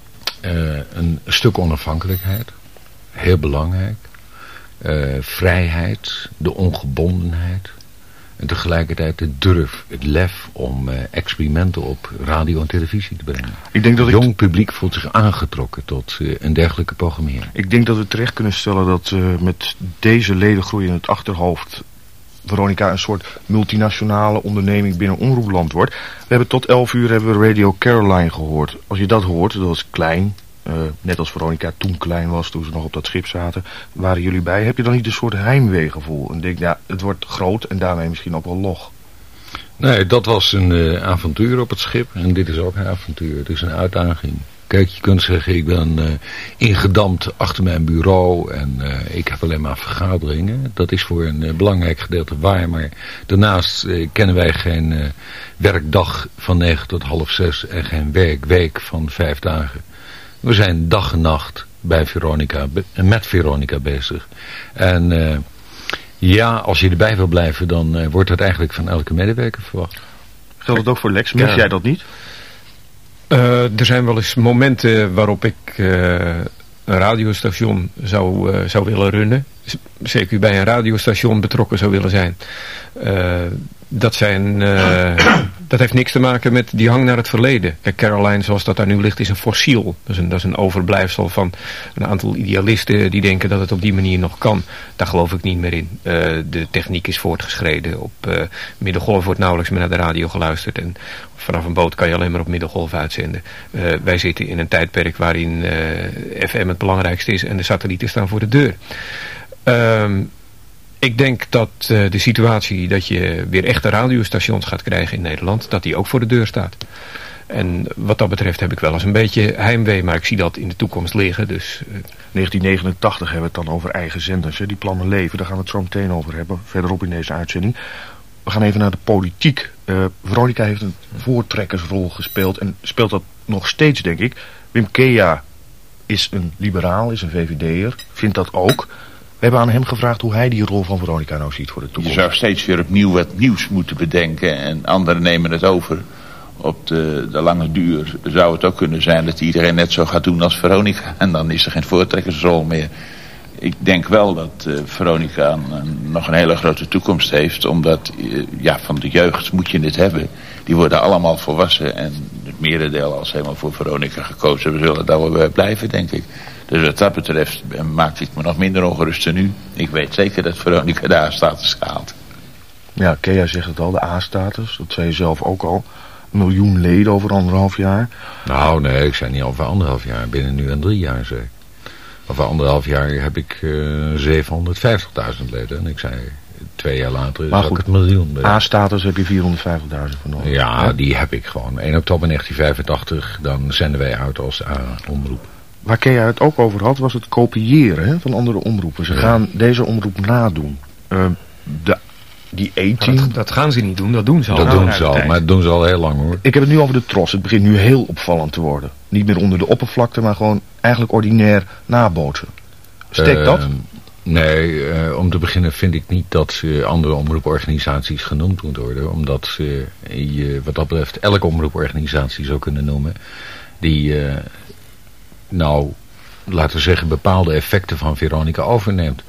een stuk onafhankelijkheid. Heel belangrijk. Uh, vrijheid. De ongebondenheid. En tegelijkertijd de durf, het lef om uh, experimenten op radio en televisie te brengen. Ik denk dat het ik jong publiek voelt zich aangetrokken tot uh, een dergelijke programmering. Ik denk dat we terecht kunnen stellen dat uh, met deze ledengroei in het achterhoofd Veronica een soort multinationale onderneming binnen omroepland wordt. We hebben tot elf uur hebben we Radio Caroline gehoord. Als je dat hoort, dat was klein. Uh, net als Veronica toen klein was, toen ze nog op dat schip zaten, waren jullie bij. Heb je dan niet een soort heimweegevoel? En denk, ja, het wordt groot en daarmee misschien ook wel log. Nee, dat was een uh, avontuur op het schip. En dit is ook een avontuur. Het is een uitdaging. Kijk, je kunt zeggen, ik ben uh, ingedampt achter mijn bureau en uh, ik heb alleen maar vergaderingen. Dat is voor een uh, belangrijk gedeelte waar, maar daarnaast uh, kennen wij geen uh, werkdag van negen tot half zes en geen werkweek van vijf dagen. We zijn dag en nacht bij Veronica, met Veronica bezig. En uh, ja, als je erbij wil blijven, dan uh, wordt dat eigenlijk van elke medewerker verwacht. Geldt het ook voor Lex? Mis Ja. jij dat niet? Uh, er zijn wel eens momenten waarop ik uh, een radiostation zou, uh, zou willen runnen, zeker bij een radiostation betrokken zou willen zijn. Uh, dat zijn, uh, dat heeft niks te maken met die hang naar het verleden. Kijk, Caroline zoals dat daar nu ligt is een fossiel. Dat is een, dat is een overblijfsel van een aantal idealisten die denken dat het op die manier nog kan. Daar geloof ik niet meer in. Uh, de techniek is voortgeschreden. Op uh, middengolf wordt nauwelijks meer naar de radio geluisterd. En vanaf een boot kan je alleen maar op middengolf uitzenden. Uh, wij zitten in een tijdperk waarin uh, F M het belangrijkste is en de satellieten staan voor de deur. Um, Ik denk dat uh, de situatie dat je weer echte radiostations gaat krijgen in Nederland, dat die ook voor de deur staat. En wat dat betreft heb ik wel eens een beetje heimwee, maar ik zie dat in de toekomst liggen. Dus, uh... negentien negenentachtig hebben we het dan over eigen zenders. Hè? Die plannen leven, daar gaan we het zo meteen over hebben, verderop in deze uitzending. We gaan even naar de politiek. Uh, Veronica heeft een voortrekkersrol gespeeld en speelt dat nog steeds, denk ik. Wim Kea is een liberaal, is een V V D'er, vindt dat ook. We hebben aan hem gevraagd hoe hij die rol van Veronica nou ziet voor de toekomst. Je zou steeds weer opnieuw wat nieuws moeten bedenken en anderen nemen het over. Op de, de lange duur zou het ook kunnen zijn dat iedereen net zo gaat doen als Veronica. En dan is er geen voortrekkersrol meer. Ik denk wel dat uh, Veronica een, nog een hele grote toekomst heeft. Omdat uh, ja, van de jeugd moet je het hebben. Die worden allemaal volwassen. En het merendeel als helemaal voor Veronica gekozen hebben, zullen daar wel blijven, denk ik. Dus wat dat betreft maakt het me nog minder ongerust dan nu. Ik weet zeker dat Veronica de A-status haalt. Ja, Kea zegt het al, de A-status. Dat zei je zelf ook al. Een miljoen leden over anderhalf jaar. Nou nee, ik zei niet over anderhalf jaar. Binnen nu en drie jaar zeg. Over anderhalf jaar heb ik uh, zevenhonderdvijftigduizend leden. En ik zei twee jaar later maar goed, ik het miljoen. A-status heb je vierhonderdvijftigduizend voor nodig. Ja, ja, die heb ik gewoon. één oktober negentien vijfentachtig, dan zenden wij uit als A-omroep. Waar Kea het ook over had, was het kopiëren hè, van andere omroepen. Ze ja. gaan deze omroep nadoen. Uh, de, die A-team... Dat, dat gaan ze niet doen, dat doen ze al. Dat nou, doen ze al, maar dat doen ze al heel lang hoor. Ik heb het nu over de Tros. Het begint nu heel opvallend te worden. Niet meer onder de oppervlakte, maar gewoon eigenlijk ordinair nabootsen. Steekt uh, dat? Nee, uh, om te beginnen vind ik niet dat uh, andere omroeporganisaties genoemd moeten worden. Omdat uh, je wat dat betreft elke omroeporganisatie zou kunnen noemen. Die... Uh, nou, laten we zeggen, bepaalde effecten van Veronica overneemt.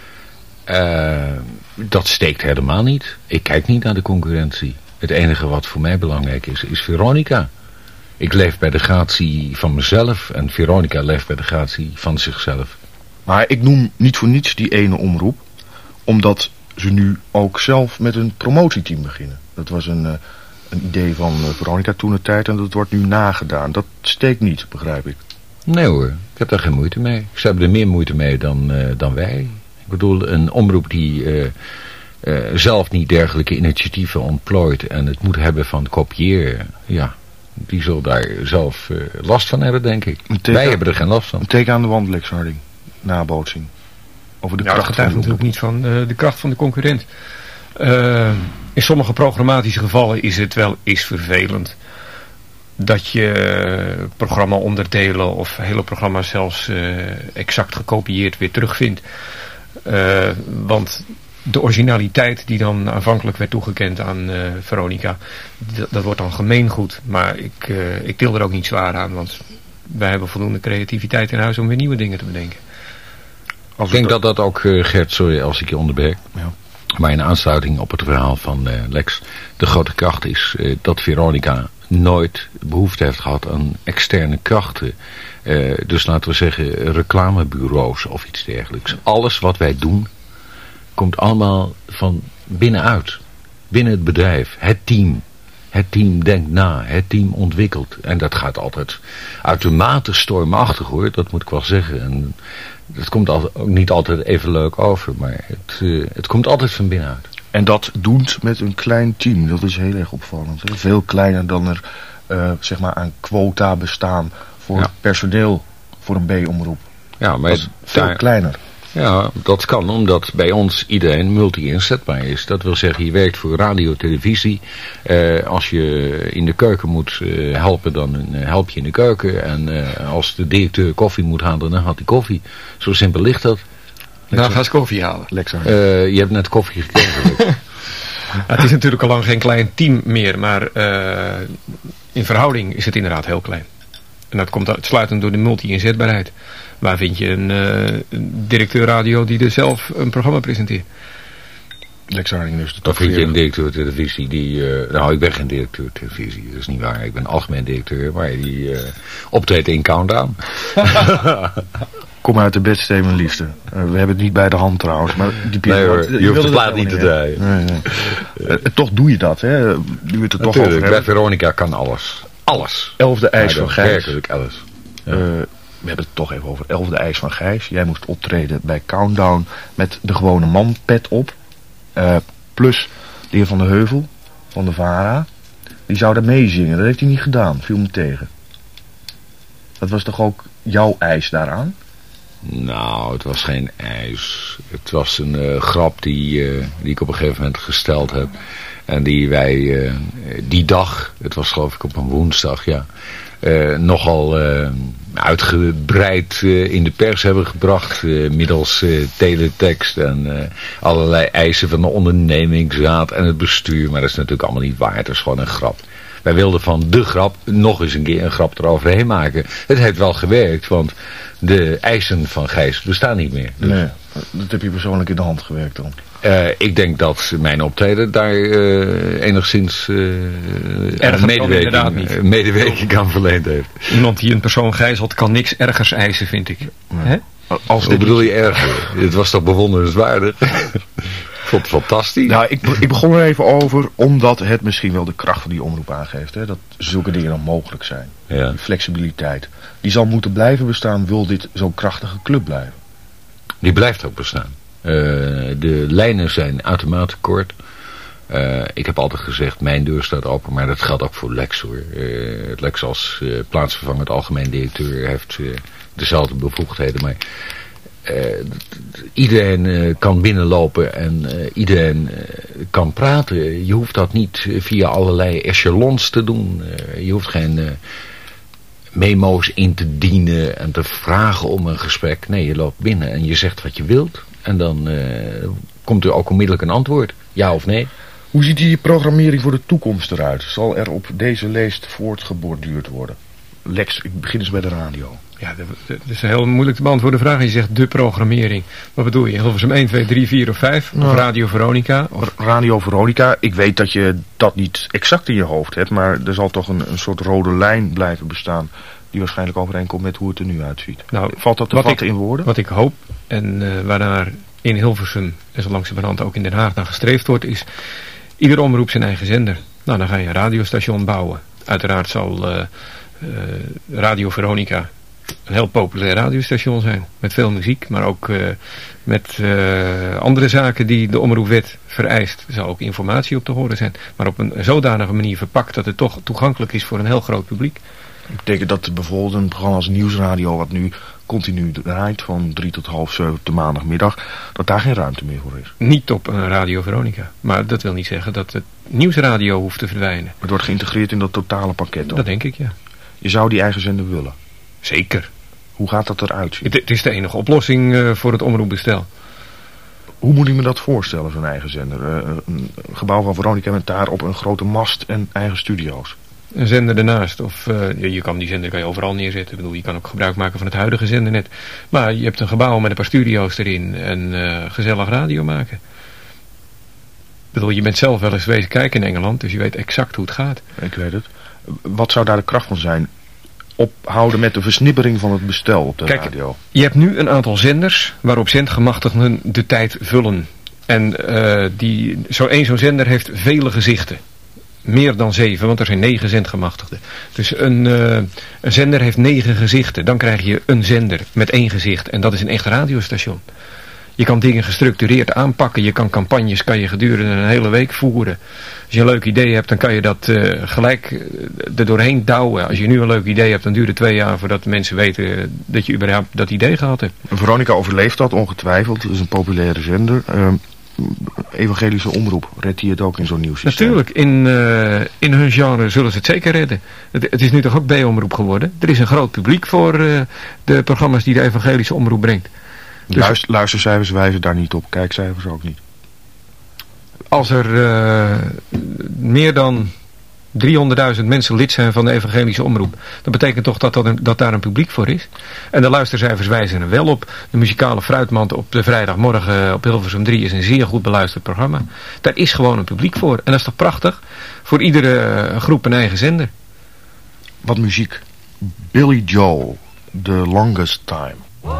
Uh, dat steekt helemaal niet. Ik kijk niet naar de concurrentie. Het enige wat voor mij belangrijk is, is Veronica. Ik leef bij de gratie van mezelf en Veronica leeft bij de gratie van zichzelf. Maar ik noem niet voor niets die ene omroep, omdat ze nu ook zelf met een promotieteam beginnen. Dat was een, uh, een idee van uh, Veronica toen de tijd en dat wordt nu nagedaan. Dat steekt niet, begrijp ik. Nee hoor, ik heb daar geen moeite mee. Ze hebben er meer moeite mee dan, uh, dan wij. Ik bedoel, een omroep die uh, uh, zelf niet dergelijke initiatieven ontplooit en het moet hebben van kopiëren, ja, die zal daar zelf uh, last van hebben, denk ik. Wij hebben er geen last van. Een teken aan de wand, Lex Harding. Nabootsing. Over de ja, kracht dat getuigt natuurlijk niet van uh, de kracht van de concurrent. Uh, in sommige programmatische gevallen is het wel eens vervelend dat je programma onderdelen of hele programma's zelfs uh, exact gekopieerd weer terugvindt. Uh, want de originaliteit die dan aanvankelijk werd toegekend aan uh, Veronica, dat, dat wordt dan gemeengoed. Maar ik, uh, ik til er ook niet zwaar aan, want wij hebben voldoende creativiteit in huis om weer nieuwe dingen te bedenken. Als ik denk dat dat ook, uh, Gert, sorry als ik je onderbreek. Ja. Maar in aansluiting op het verhaal van uh, Lex, de grote kracht is uh, dat Veronica nooit behoefte heeft gehad aan externe krachten. Uh, dus laten we zeggen reclamebureaus of iets dergelijks. Alles wat wij doen komt allemaal van binnenuit. Binnen het bedrijf, het team. Het team denkt na, het team ontwikkelt. En dat gaat altijd uitermate stormachtig hoor, dat moet ik wel zeggen. En dat komt altijd, ook niet altijd even leuk over, maar het, uh, het komt altijd van binnenuit. En dat doet met een klein team, dat is heel erg opvallend. Hè? Veel kleiner dan er uh, zeg maar aan quota bestaan voor ja. personeel voor een B-omroep. Ja, maar dat is veel daar, kleiner. Ja, dat kan omdat bij ons iedereen multi-inzetbaar is. Dat wil zeggen, je werkt voor radio, televisie. Uh, als je in de keuken moet uh, helpen, dan uh, help je in de keuken. En uh, als de directeur koffie moet halen, dan haalt hij koffie. Zo simpel ligt dat. Nou, ga eens koffie halen. Uh, je hebt net koffie gekregen. Ja, het is natuurlijk al lang geen klein team meer, maar uh, in verhouding is het inderdaad heel klein. En dat komt uitsluitend door de multi-inzetbaarheid. Waar vind je een, uh, een directeur radio die er zelf een programma presenteert? Lex Harding dus. Dan vind je een directeur televisie die... Uh, nou, ik ben geen directeur televisie, dat is niet waar. Ik ben algemeen directeur, maar die uh, optreedt in Countdown. Kom uit de bedstee, mijn liefste. Uh, we hebben het niet bij de hand trouwens. Maar die nee hoor, je, je hoeft de plaat niet te draaien. Nee, nee. uh, toch doe je dat, hè? Nu we het er toch over hebben. Bij Veronica kan alles. Alles. Elfde ijs van Gijs. Werkelijk alles. Ja. Uh, we hebben het toch even over Elfde ijs van Gijs. Jij moest optreden bij Countdown met de gewone man pet op. Uh, plus de heer Van der Heuvel van de VARA. Die zou daar meezingen. Dat heeft hij niet gedaan. Viel me tegen. Dat was toch ook jouw eis daaraan? Nou, het was geen eis. Het was een uh, grap die, uh, die ik op een gegeven moment gesteld heb. En die wij uh, die dag, het was geloof ik op een woensdag, ja, uh, nogal uh, uitgebreid uh, in de pers hebben gebracht. Uh, middels uh, teletext en uh, allerlei eisen van de ondernemingsraad en het bestuur. Maar dat is natuurlijk allemaal niet waar. Het is gewoon een grap. Wij wilden van de grap nog eens een keer een grap eroverheen maken. Het heeft wel gewerkt, want de eisen van Gijs bestaan niet meer. Dus. Nee, dat heb je persoonlijk in de hand gewerkt dan. Uh, ik denk dat mijn optreden daar uh, enigszins uh, medewerking, medewerking aan verleend heeft. Iemand die een persoon gijzelt kan niks ergers eisen, vind ik. Ja. Hè? Als Hoe bedoel je erger? Het was toch bewonderenswaardig? Ik vond het fantastisch. Nou, ik, ik begon er even over, omdat het misschien wel de kracht van die omroep aangeeft. Hè, dat zulke dingen dan mogelijk zijn. Ja. Die flexibiliteit. Die zal moeten blijven bestaan, wil dit zo'n krachtige club blijven. Die blijft ook bestaan. Uh, de lijnen zijn uitermate kort. Uh, ik heb altijd gezegd, mijn deur staat open, maar dat geldt ook voor Lex hoor. Uh, Lex als uh, plaatsvervangend algemeen directeur heeft uh, dezelfde bevoegdheden, maar... Uh, iedereen uh, kan binnenlopen en uh, iedereen uh, kan praten. Je hoeft dat niet via allerlei echelons te doen. Uh, je hoeft geen uh, memo's in te dienen en te vragen om een gesprek. Nee, je loopt binnen en je zegt wat je wilt. En dan uh, komt er ook onmiddellijk een antwoord. Ja of nee. Hoe ziet die programmering voor de toekomst eruit? Zal er op deze leest voortgeborduurd worden? Lex, ik begin eens bij de radio. Ja, dat is een heel moeilijk te beantwoorden vraag. Je zegt de programmering. Wat bedoel je? Hilversum één, twee, drie, vier of vijf? Nou, of Radio Veronica? Of... Radio Veronica. Ik weet dat je dat niet exact in je hoofd hebt. Maar er zal toch een, een soort rode lijn blijven bestaan. Die waarschijnlijk overeenkomt met hoe het er nu uitziet. Nou, valt dat te vatten in woorden? Wat ik hoop en uh, waarnaar in Hilversum en zo langzamerhand ook in Den Haag naar gestreefd wordt, is ieder omroep zijn eigen zender. Nou, dan ga je een radiostation bouwen. Uiteraard zal uh, uh, Radio Veronica een heel populair radiostation zijn. Met veel muziek, maar ook uh, met uh, andere zaken die de omroepwet vereist. Er zal ook informatie op te horen zijn. Maar op een zodanige manier verpakt dat het toch toegankelijk is voor een heel groot publiek. Dat betekent dat bijvoorbeeld een programma als Nieuwsradio, wat nu continu draait van drie tot half zeven op de maandagmiddag, dat daar geen ruimte meer voor is. Niet op een Radio Veronica. Maar dat wil niet zeggen dat het Nieuwsradio hoeft te verdwijnen. Het wordt geïntegreerd in dat totale pakket dan? Dat denk ik, ja. Je zou die eigen zender willen? Zeker. Hoe gaat dat eruit zien? Het, het is de enige oplossing uh, voor het omroepbestel. Hoe moet ik me dat voorstellen, zo'n eigen zender? Uh, een gebouw van Veronica met daar op een grote mast en eigen studio's. Een zender ernaast. Of uh, je kan die zender kan je overal neerzetten. Ik bedoel, je kan ook gebruik maken van het huidige zendernet. Maar je hebt een gebouw met een paar studio's erin en uh, gezellig radio maken. Ik bedoel, je bent zelf wel eens wezen kijken in Engeland, dus je weet exact hoe het gaat. Ik weet het. Wat zou daar de kracht van zijn? Ophouden met de versnippering van het bestel op de Kijk, radio. Je hebt nu een aantal zenders waarop zendgemachtigden de tijd vullen. En uh, die, zo één zo'n zender heeft vele gezichten. Meer dan zeven, want er zijn negen zendgemachtigden. Dus een, uh, een zender heeft negen gezichten. Dan krijg je een zender met één gezicht. En dat is een echt radiostation. Je kan dingen gestructureerd aanpakken. Je kan campagnes kan je gedurende een hele week voeren. Als je een leuk idee hebt, dan kan je dat uh, gelijk uh, er doorheen douwen. Als je nu een leuk idee hebt, dan duurt het twee jaar voordat de mensen weten dat je überhaupt dat idee gehad hebt. Veronica overleeft dat ongetwijfeld. Het is een populaire zender. Uh, evangelische omroep, redt hij het ook in zo'n nieuw systeem? Natuurlijk, in, uh, in hun genre zullen ze het zeker redden. Het, het is nu toch ook B-omroep geworden. Er is een groot publiek voor uh, de programma's die de evangelische omroep brengt. Dus Luister, luistercijfers wijzen daar niet op, kijkcijfers ook niet. Als er uh, meer dan driehonderdduizend mensen lid zijn van de evangelische omroep. Dat betekent toch dat, dat, een, dat daar een publiek voor is. En de luistercijfers wijzen er wel op. De muzikale fruitmand op de vrijdagmorgen op Hilversum drie is een zeer goed beluisterd programma. Daar is gewoon een publiek voor. En dat is toch prachtig? Voor iedere groep een eigen zender. Wat muziek. Billy Joel, The Longest Time.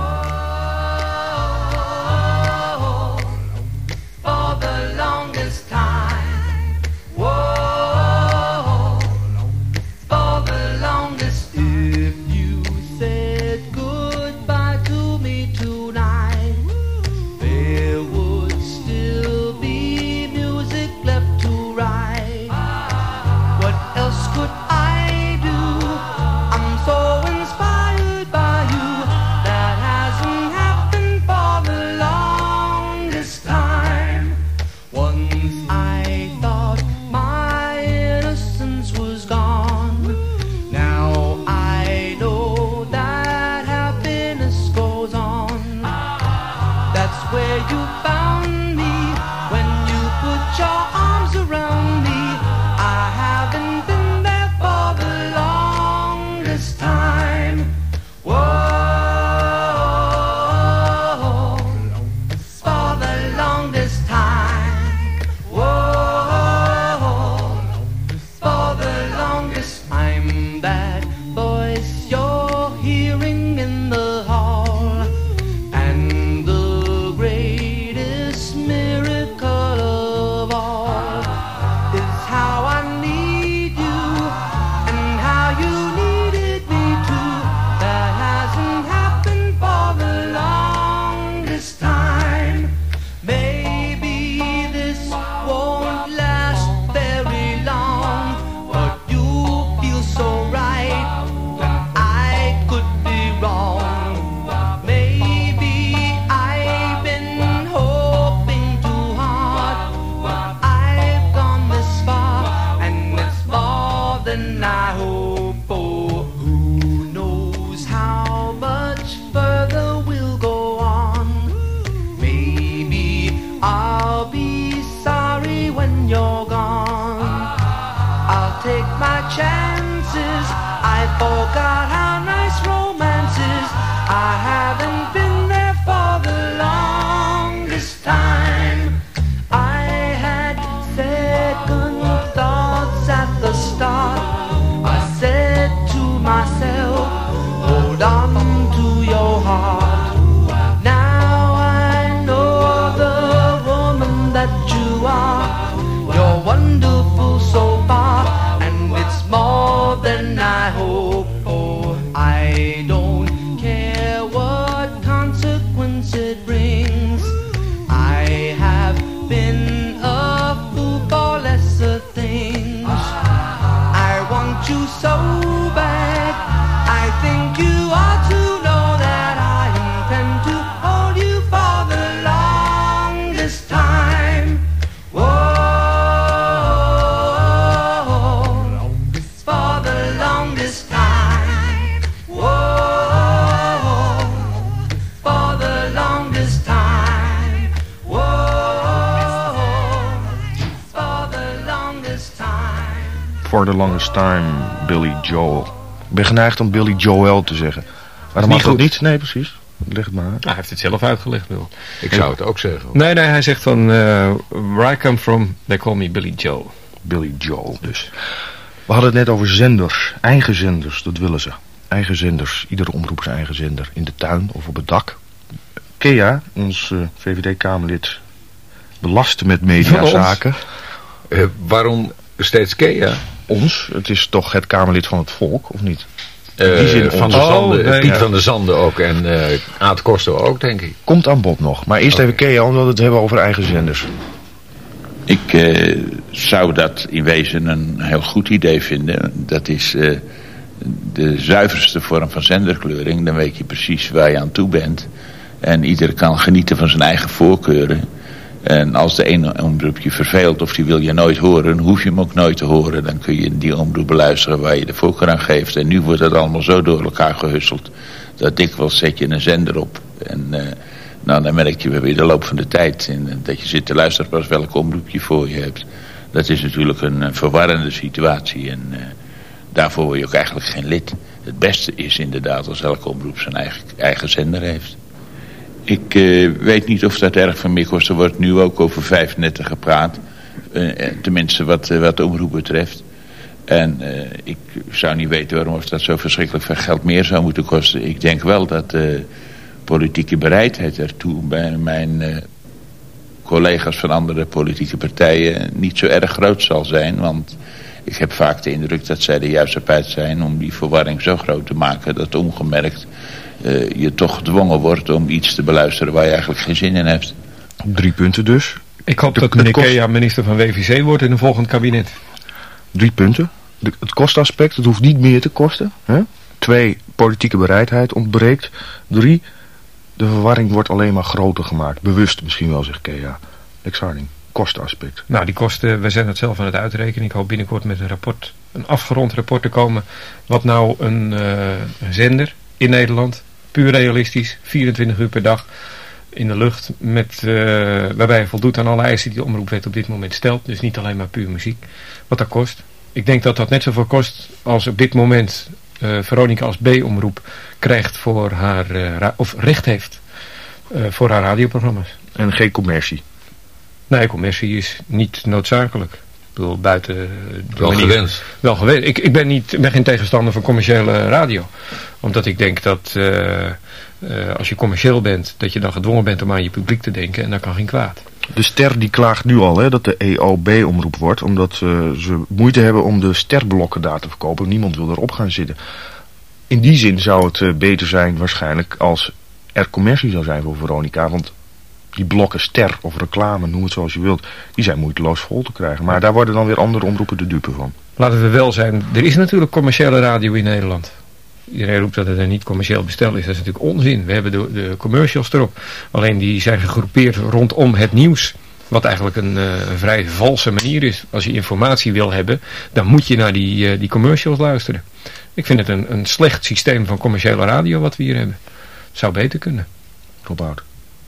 For the Longest Time, Billy Joel. Ik ben geneigd om Billy Joel te zeggen. Maar dat mag dat niet? Nee, precies. Leg het maar uit. Hij heeft het zelf uitgelegd, Wil. Ik zou het ook zeggen. Nee, nee, hij zegt van... Uh, where I come from, they call me Billy Joel. Billy Joel dus. We hadden het net over zenders. Eigen zenders, dat willen ze. Eigen zenders. Iedere omroep zijn eigen zender. In de tuin of op het dak. Kea, ons uh, V V D-Kamerlid, belast met mediazaken. Uh, waarom steeds Kea? Ons. Het is toch het Kamerlid van het volk, of niet? Uh, die zin van de Zanden, oh, nee, Piet ja. van der Zanden ook en uh, Aad Kosto ook, denk ik. Komt aan bod nog. Maar eerst okay. even Kea, omdat we het hebben over eigen zenders. Ik uh, zou dat in wezen een heel goed idee vinden. Dat is uh, de zuiverste vorm van zenderkleuring. Dan weet je precies waar je aan toe bent. En ieder kan genieten van zijn eigen voorkeuren. En als de ene omroep je verveelt of die wil je nooit horen, hoef je hem ook nooit te horen. Dan kun je die omroep beluisteren waar je de voorkeur aan geeft. En nu wordt het allemaal zo door elkaar gehusseld. Dat dikwijls zet je een zender op. En uh, nou, dan merk je weer de loop van de tijd. En dat je zit te luisteren pas welke omroep je voor je hebt. Dat is natuurlijk een, een verwarrende situatie en uh, daarvoor word je ook eigenlijk geen lid. Het beste is inderdaad als elke omroep zijn eigen, eigen zender heeft. Ik uh, weet niet of dat erg van meer kost. Er wordt nu ook over vijf netten gepraat. Uh, tenminste wat, uh, wat de omroep betreft. En uh, ik zou niet weten waarom of dat zo verschrikkelijk veel geld meer zou moeten kosten. Ik denk wel dat de uh, politieke bereidheid ertoe bij mijn uh, collega's van andere politieke partijen niet zo erg groot zal zijn. Want ik heb vaak de indruk dat zij de juiste partij zijn om die verwarring zo groot te maken dat ongemerkt uh, je toch gedwongen wordt om iets te beluisteren waar je eigenlijk geen zin in hebt. Drie punten dus. Ik hoop de, dat meneer kost... Kea minister van W V C wordt in een volgend kabinet. Drie punten. De, het kostaspect, het hoeft niet meer te kosten. Hè? Twee, politieke bereidheid ontbreekt. Drie, de verwarring wordt alleen maar groter gemaakt. Bewust misschien wel, zegt Kea. Lex Harding, kostenaspect. Nou, die kosten, we zijn het zelf aan het uitrekenen. Ik hoop binnenkort met een rapport, een afgerond rapport te komen. Wat nou een, uh, een zender in Nederland, puur realistisch, vierentwintig uur per dag in de lucht, met, uh, waarbij je voldoet aan alle eisen die de omroepwet op dit moment stelt. Dus niet alleen maar puur muziek. Wat dat kost. Ik denk dat dat net zoveel kost als op dit moment uh, Veronica als B-omroep krijgt voor haar, uh, ra- of recht heeft uh, voor haar radioprogramma's. En geen commercie? Nee, commercie is niet noodzakelijk. Ik bedoel, buiten de wel manier, gewenst. Wel gewenst. Ik, ik ben, niet, ben geen tegenstander van commerciële radio. Omdat ik denk dat uh, uh, als je commercieel bent, dat je dan gedwongen bent om aan je publiek te denken en dat kan geen kwaad. De Ster die klaagt nu al hè, dat de E O B-omroep wordt, omdat uh, ze moeite hebben om de sterblokken daar te verkopen. Niemand wil erop gaan zitten. In die zin zou het uh, beter zijn waarschijnlijk als er commercie zou zijn voor Veronica, want die blokken ster of reclame, noem het zoals je wilt, die zijn moeiteloos vol te krijgen. Maar daar worden dan weer andere omroepen de dupe van. Laten we wel zijn, er is natuurlijk commerciële radio in Nederland. Iedereen roept dat het een niet commercieel bestel is. Dat is natuurlijk onzin. We hebben de, de commercials erop. Alleen die zijn gegroepeerd rondom het nieuws. Wat eigenlijk een, uh, een vrij valse manier is. Als je informatie wil hebben, dan moet je naar die, uh, die commercials luisteren. Ik vind het een, een slecht systeem van commerciële radio wat we hier hebben. Het zou beter kunnen. Rob Oud.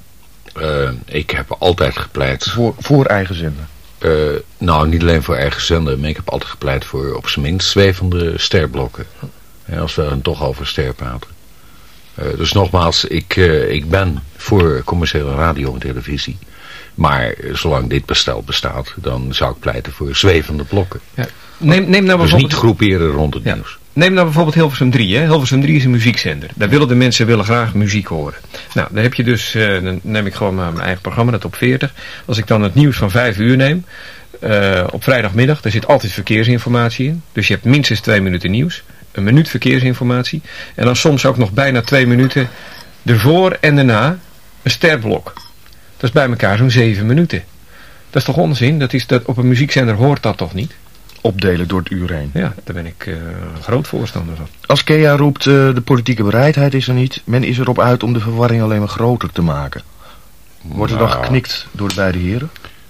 Uh, ik heb altijd gepleit... Voor, voor eigen zender? Uh, nou, niet alleen voor eigen zender, maar ik heb altijd gepleit voor op zijn minst zwevende sterblokken. Ja, als we dan toch over ster praten. Uh, dus nogmaals, ik, uh, ik ben voor commerciële radio en televisie. Maar uh, zolang dit bestel bestaat, dan zou ik pleiten voor zwevende blokken. Ja. Neem, neem nou dus niet groeperen rond het ja. nieuws. Neem nou bijvoorbeeld Hilversum drie. Hè? Hilversum drie is een muziekzender. Daar willen de mensen willen graag muziek horen. Nou, dan heb je dus, uh, dan neem ik gewoon maar mijn eigen programma, dat op veertig. Als ik dan het nieuws van vijf uur neem, uh, op vrijdagmiddag, daar zit altijd verkeersinformatie in. Dus je hebt minstens twee minuten nieuws. Een minuut verkeersinformatie. En dan soms ook nog bijna twee minuten ervoor en daarna een sterblok. Dat is bij elkaar zo'n zeven minuten. Dat is toch onzin? Dat is dat, op een muziekzender hoort dat toch niet? Opdelen door het uur heen. Ja, daar ben ik uh, groot voorstander van. Als Kea roept, uh, de politieke bereidheid is er niet. Men is erop uit om de verwarring alleen maar groter te maken. Wordt er nou, dan geknikt door de beide heren?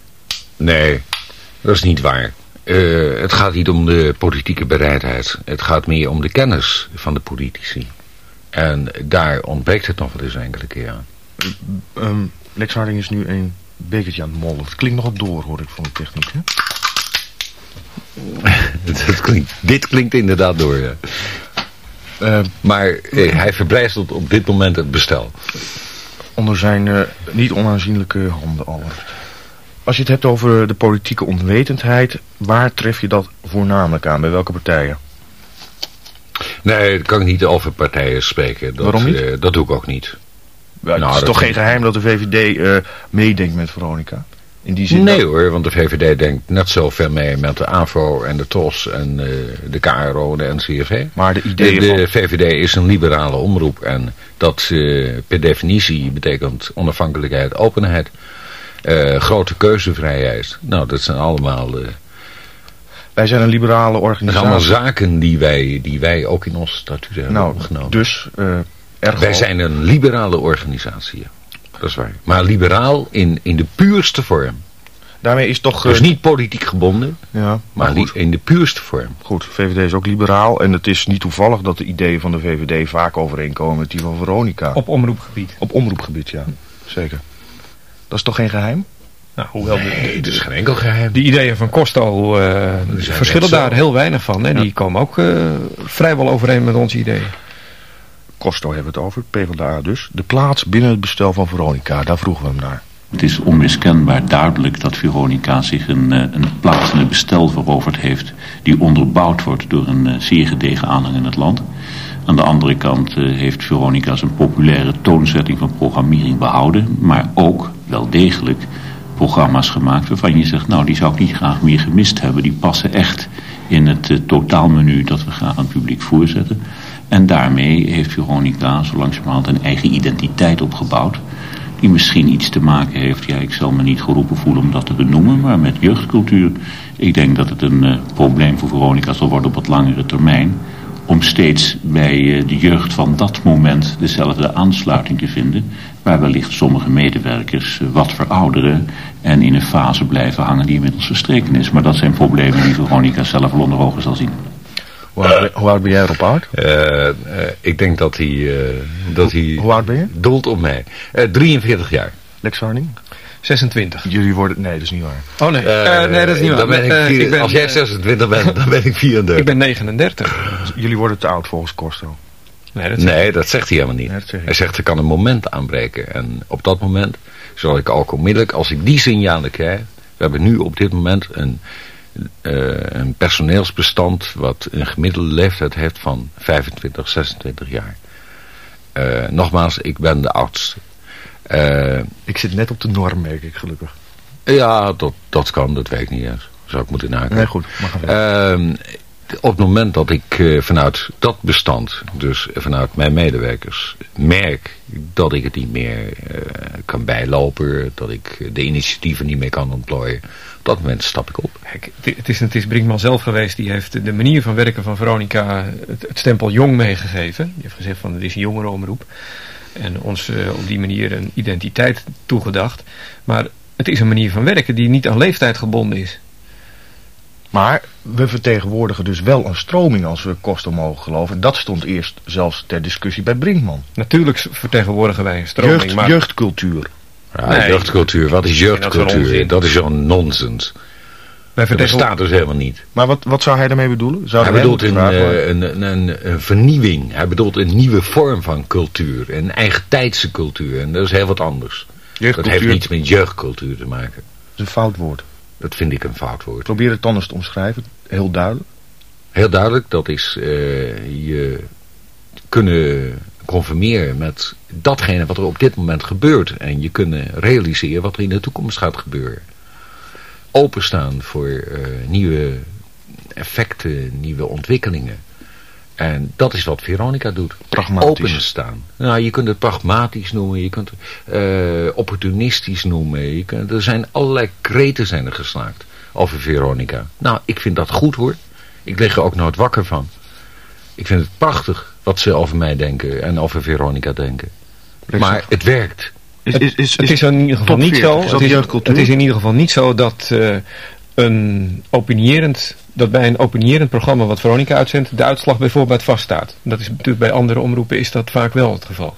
Nee, dat is niet waar. Uh, het gaat niet om de politieke bereidheid. Het gaat meer om de kennis van de politici. En daar ontbreekt het nog wel eens enkele keer aan. Uh, um, Lex Harding is nu een bekertje aan het mollen. Het klinkt nogal door, hoor ik van de techniek. Hè? Dat klinkt, dit klinkt inderdaad door, ja. Uh, maar uh, hij verbrijzelt op dit moment het bestel. Onder zijn uh, niet onaanzienlijke handen al. Als je het hebt over de politieke onwetendheid, waar tref je dat voornamelijk aan? Bij welke partijen? Nee, dat kan ik niet over partijen spreken. Dat, Waarom niet? Uh, dat doe ik ook niet. Ja, nou, het is toch geen geheim dat de V V D uh, meedenkt met Veronica? In die zin nee dat... hoor, want de V V D denkt net zo ver mee met de AVRO en de T O S en uh, de K R O en de N C R V. Maar de ideeën de, de van... V V D is een liberale omroep en dat uh, per definitie betekent onafhankelijkheid, openheid, uh, grote keuzevrijheid. Nou, dat zijn allemaal... Uh, wij zijn een liberale organisatie. Dat zijn allemaal zaken die wij, die wij ook in onze statuut hebben nou, opgenomen. Dus, uh, ergo... Wij zijn een liberale organisatie, ja. Dat is waar. Maar liberaal in, in de puurste vorm. Daarmee is toch... Dus niet politiek gebonden, ja, maar, maar in de puurste vorm. Goed, V V D is ook liberaal en het is niet toevallig dat de ideeën van de V V D vaak overeenkomen met die van Veronica. Op omroepgebied. Op omroepgebied, ja. Zeker. Dat is toch geen geheim? Nou, hoewel de, de, het is geen enkel geheim. De ideeën van Costo uh, verschillen daar heel weinig van. En ja. die komen ook uh, vrijwel overeen met onze ideeën. Costo hebben we het over, PvdA dus. De plaats binnen het bestel van Veronica, daar vroegen we hem naar. Het is onmiskenbaar duidelijk dat Veronica zich een, een plaats in het bestel veroverd heeft die onderbouwd wordt door een zeer gedegen aanhang in het land. Aan de andere kant uh, heeft Veronica zijn populaire toonzetting van programmering behouden, maar ook wel degelijk programma's gemaakt waarvan je zegt, nou die zou ik niet graag meer gemist hebben. Die passen echt in het uh, totaalmenu dat we graag aan het publiek voorzetten. En daarmee heeft Veronica zo langzamerhand een eigen identiteit opgebouwd. Die misschien iets te maken heeft, ja ik zal me niet geroepen voelen om dat te benoemen, maar met jeugdcultuur. Ik denk dat het een uh, probleem voor Veronica zal worden op wat langere termijn. Om steeds bij uh, de jeugd van dat moment dezelfde aansluiting te vinden. Waar wellicht sommige medewerkers uh, wat verouderen en in een fase blijven hangen die inmiddels verstreken is. Maar dat zijn problemen die Veronica zelf wel onder ogen zal zien. Hoe oud, hoe oud ben jij erop oud? Uh, uh, ik denk dat hij... Uh, dat hoe, hij hoe oud ben je? Doelt op mij. Uh, drieënveertig jaar. Lex Warning? zesentwintig. Jullie worden... Nee, dat is niet waar. Oh nee, uh, uh, nee dat is niet waar. Dan ben ik vier, uh, ik ben, als jij zesentwintig bent, dan ben ik vierendertig. Ik ben negenendertig. Jullie worden te oud volgens Costo. Nee, dat, nee, dat zegt hij helemaal niet. Nee, zeg hij zegt, er kan een moment aanbreken. En op dat moment zal ik ook onmiddellijk, als ik die signalen krijg... We hebben nu op dit moment een... Uh, een personeelsbestand wat een gemiddelde leeftijd heeft van vijfentwintig, zesentwintig jaar. Uh, nogmaals, ik ben de oudste. Uh, ik zit net op de norm, merk ik gelukkig. Ja, dat, dat kan, dat weet ik niet eens. Zou ik moeten nakijken. Nee, goed. Mag even. Uh, op het moment dat ik uh, vanuit dat bestand, dus vanuit mijn medewerkers, merk dat ik het niet meer uh, kan bijlopen, dat ik de initiatieven niet meer kan ontplooien, op dat moment stap ik op. Kijk, het is, het is Brinkman zelf geweest, die heeft de manier van werken van Veronica het, het stempel jong meegegeven. Die heeft gezegd van het is een jongerenomroep. En ons uh, op die manier een identiteit toegedacht. Maar het is een manier van werken die niet aan leeftijd gebonden is. Maar we vertegenwoordigen dus wel een stroming als we Costo mogen geloven. En dat stond eerst zelfs ter discussie bij Brinkman. Natuurlijk vertegenwoordigen wij een stroming. Jeugd, maar... Jeugdcultuur. Ja, nee, jeugdcultuur. Wat is jeugdcultuur? Dat is zo'n nonsens. Wij dat bestaat dus helemaal niet. Maar wat, wat zou hij daarmee bedoelen? Zou hij bedoelt een, uh, een, een, een vernieuwing. Hij bedoelt een nieuwe vorm van cultuur. Een eigen tijdse cultuur. En dat is heel wat anders. Dat heeft niets met jeugdcultuur te maken. Dat is een fout woord. Dat vind ik een fout woord. Probeer het dan eens te omschrijven. Heel duidelijk. Heel duidelijk. Dat is uh, je kunnen conformeren met datgene wat er op dit moment gebeurt. En je kunnen realiseren wat er in de toekomst gaat gebeuren. Openstaan voor uh, nieuwe effecten, nieuwe ontwikkelingen. En dat is wat Veronica doet. Pragmatisch. Openstaan. Nou, je kunt het pragmatisch noemen, je kunt het uh, opportunistisch noemen. Je kunt, er zijn allerlei kreten zijn er geslaakt over Veronica. Nou, ik vind dat goed hoor. Ik lig er ook nooit wakker van. Ik vind het prachtig wat ze over mij denken en over Veronica denken. Maar het werkt. Is, is, is, het is in ieder geval niet zo. Het is, het is in ieder geval niet zo dat uh, een opinierend, dat bij een opinierend programma wat Veronica uitzendt, de uitslag bijvoorbeeld vaststaat. Dat is natuurlijk bij andere omroepen is dat vaak wel het geval.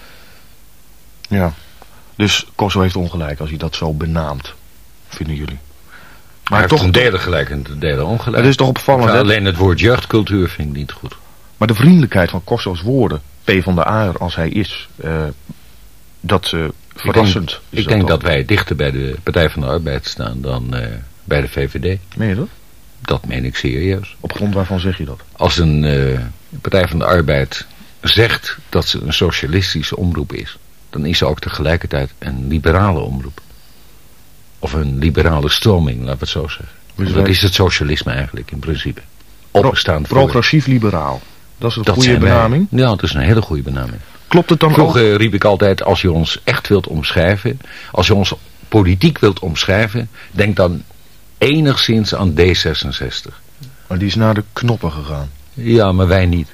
Ja. Dus Costo heeft ongelijk als hij dat zo benaamt, vinden jullie? Maar hij toch heeft een derde gelijk en een derde ongelijk. Het is toch opvallend. Ja, alleen het woord jeugdcultuur vind ik niet goed. Maar de vriendelijkheid van Costo's woorden, P van de A als hij is, uh, dat uh, verrassend. Ik denk, ik denk dat wij dichter bij de Partij van de Arbeid staan dan uh, bij de V V D. Meen je dat? Dat meen ik serieus. Op grond waarvan zeg je dat? Als een uh, Partij van de Arbeid zegt dat ze een socialistische omroep is, dan is ze ook tegelijkertijd een liberale omroep. Of een liberale stroming, laten we het zo zeggen. Dus dat is het socialisme eigenlijk in principe. Openstaan Pro progressief liberaal. Dat is een dat goede benaming? Wij, ja, dat is een hele goede benaming. Klopt het dan Vroeger ook? riep ik altijd, als je ons echt wilt omschrijven, als je ons politiek wilt omschrijven, denk dan enigszins aan D zesenzestig. Maar die is naar de knoppen gegaan. Ja, maar wij niet.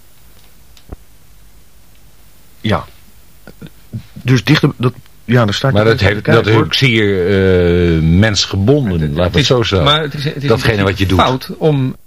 Ja. Dus dichter, dat, ja, daar staat maar dat, heeft, dat is ook zeer uh, mensgebonden, laten we het zo zeggen. Maar het is, het is datgene wat je doet. Fout om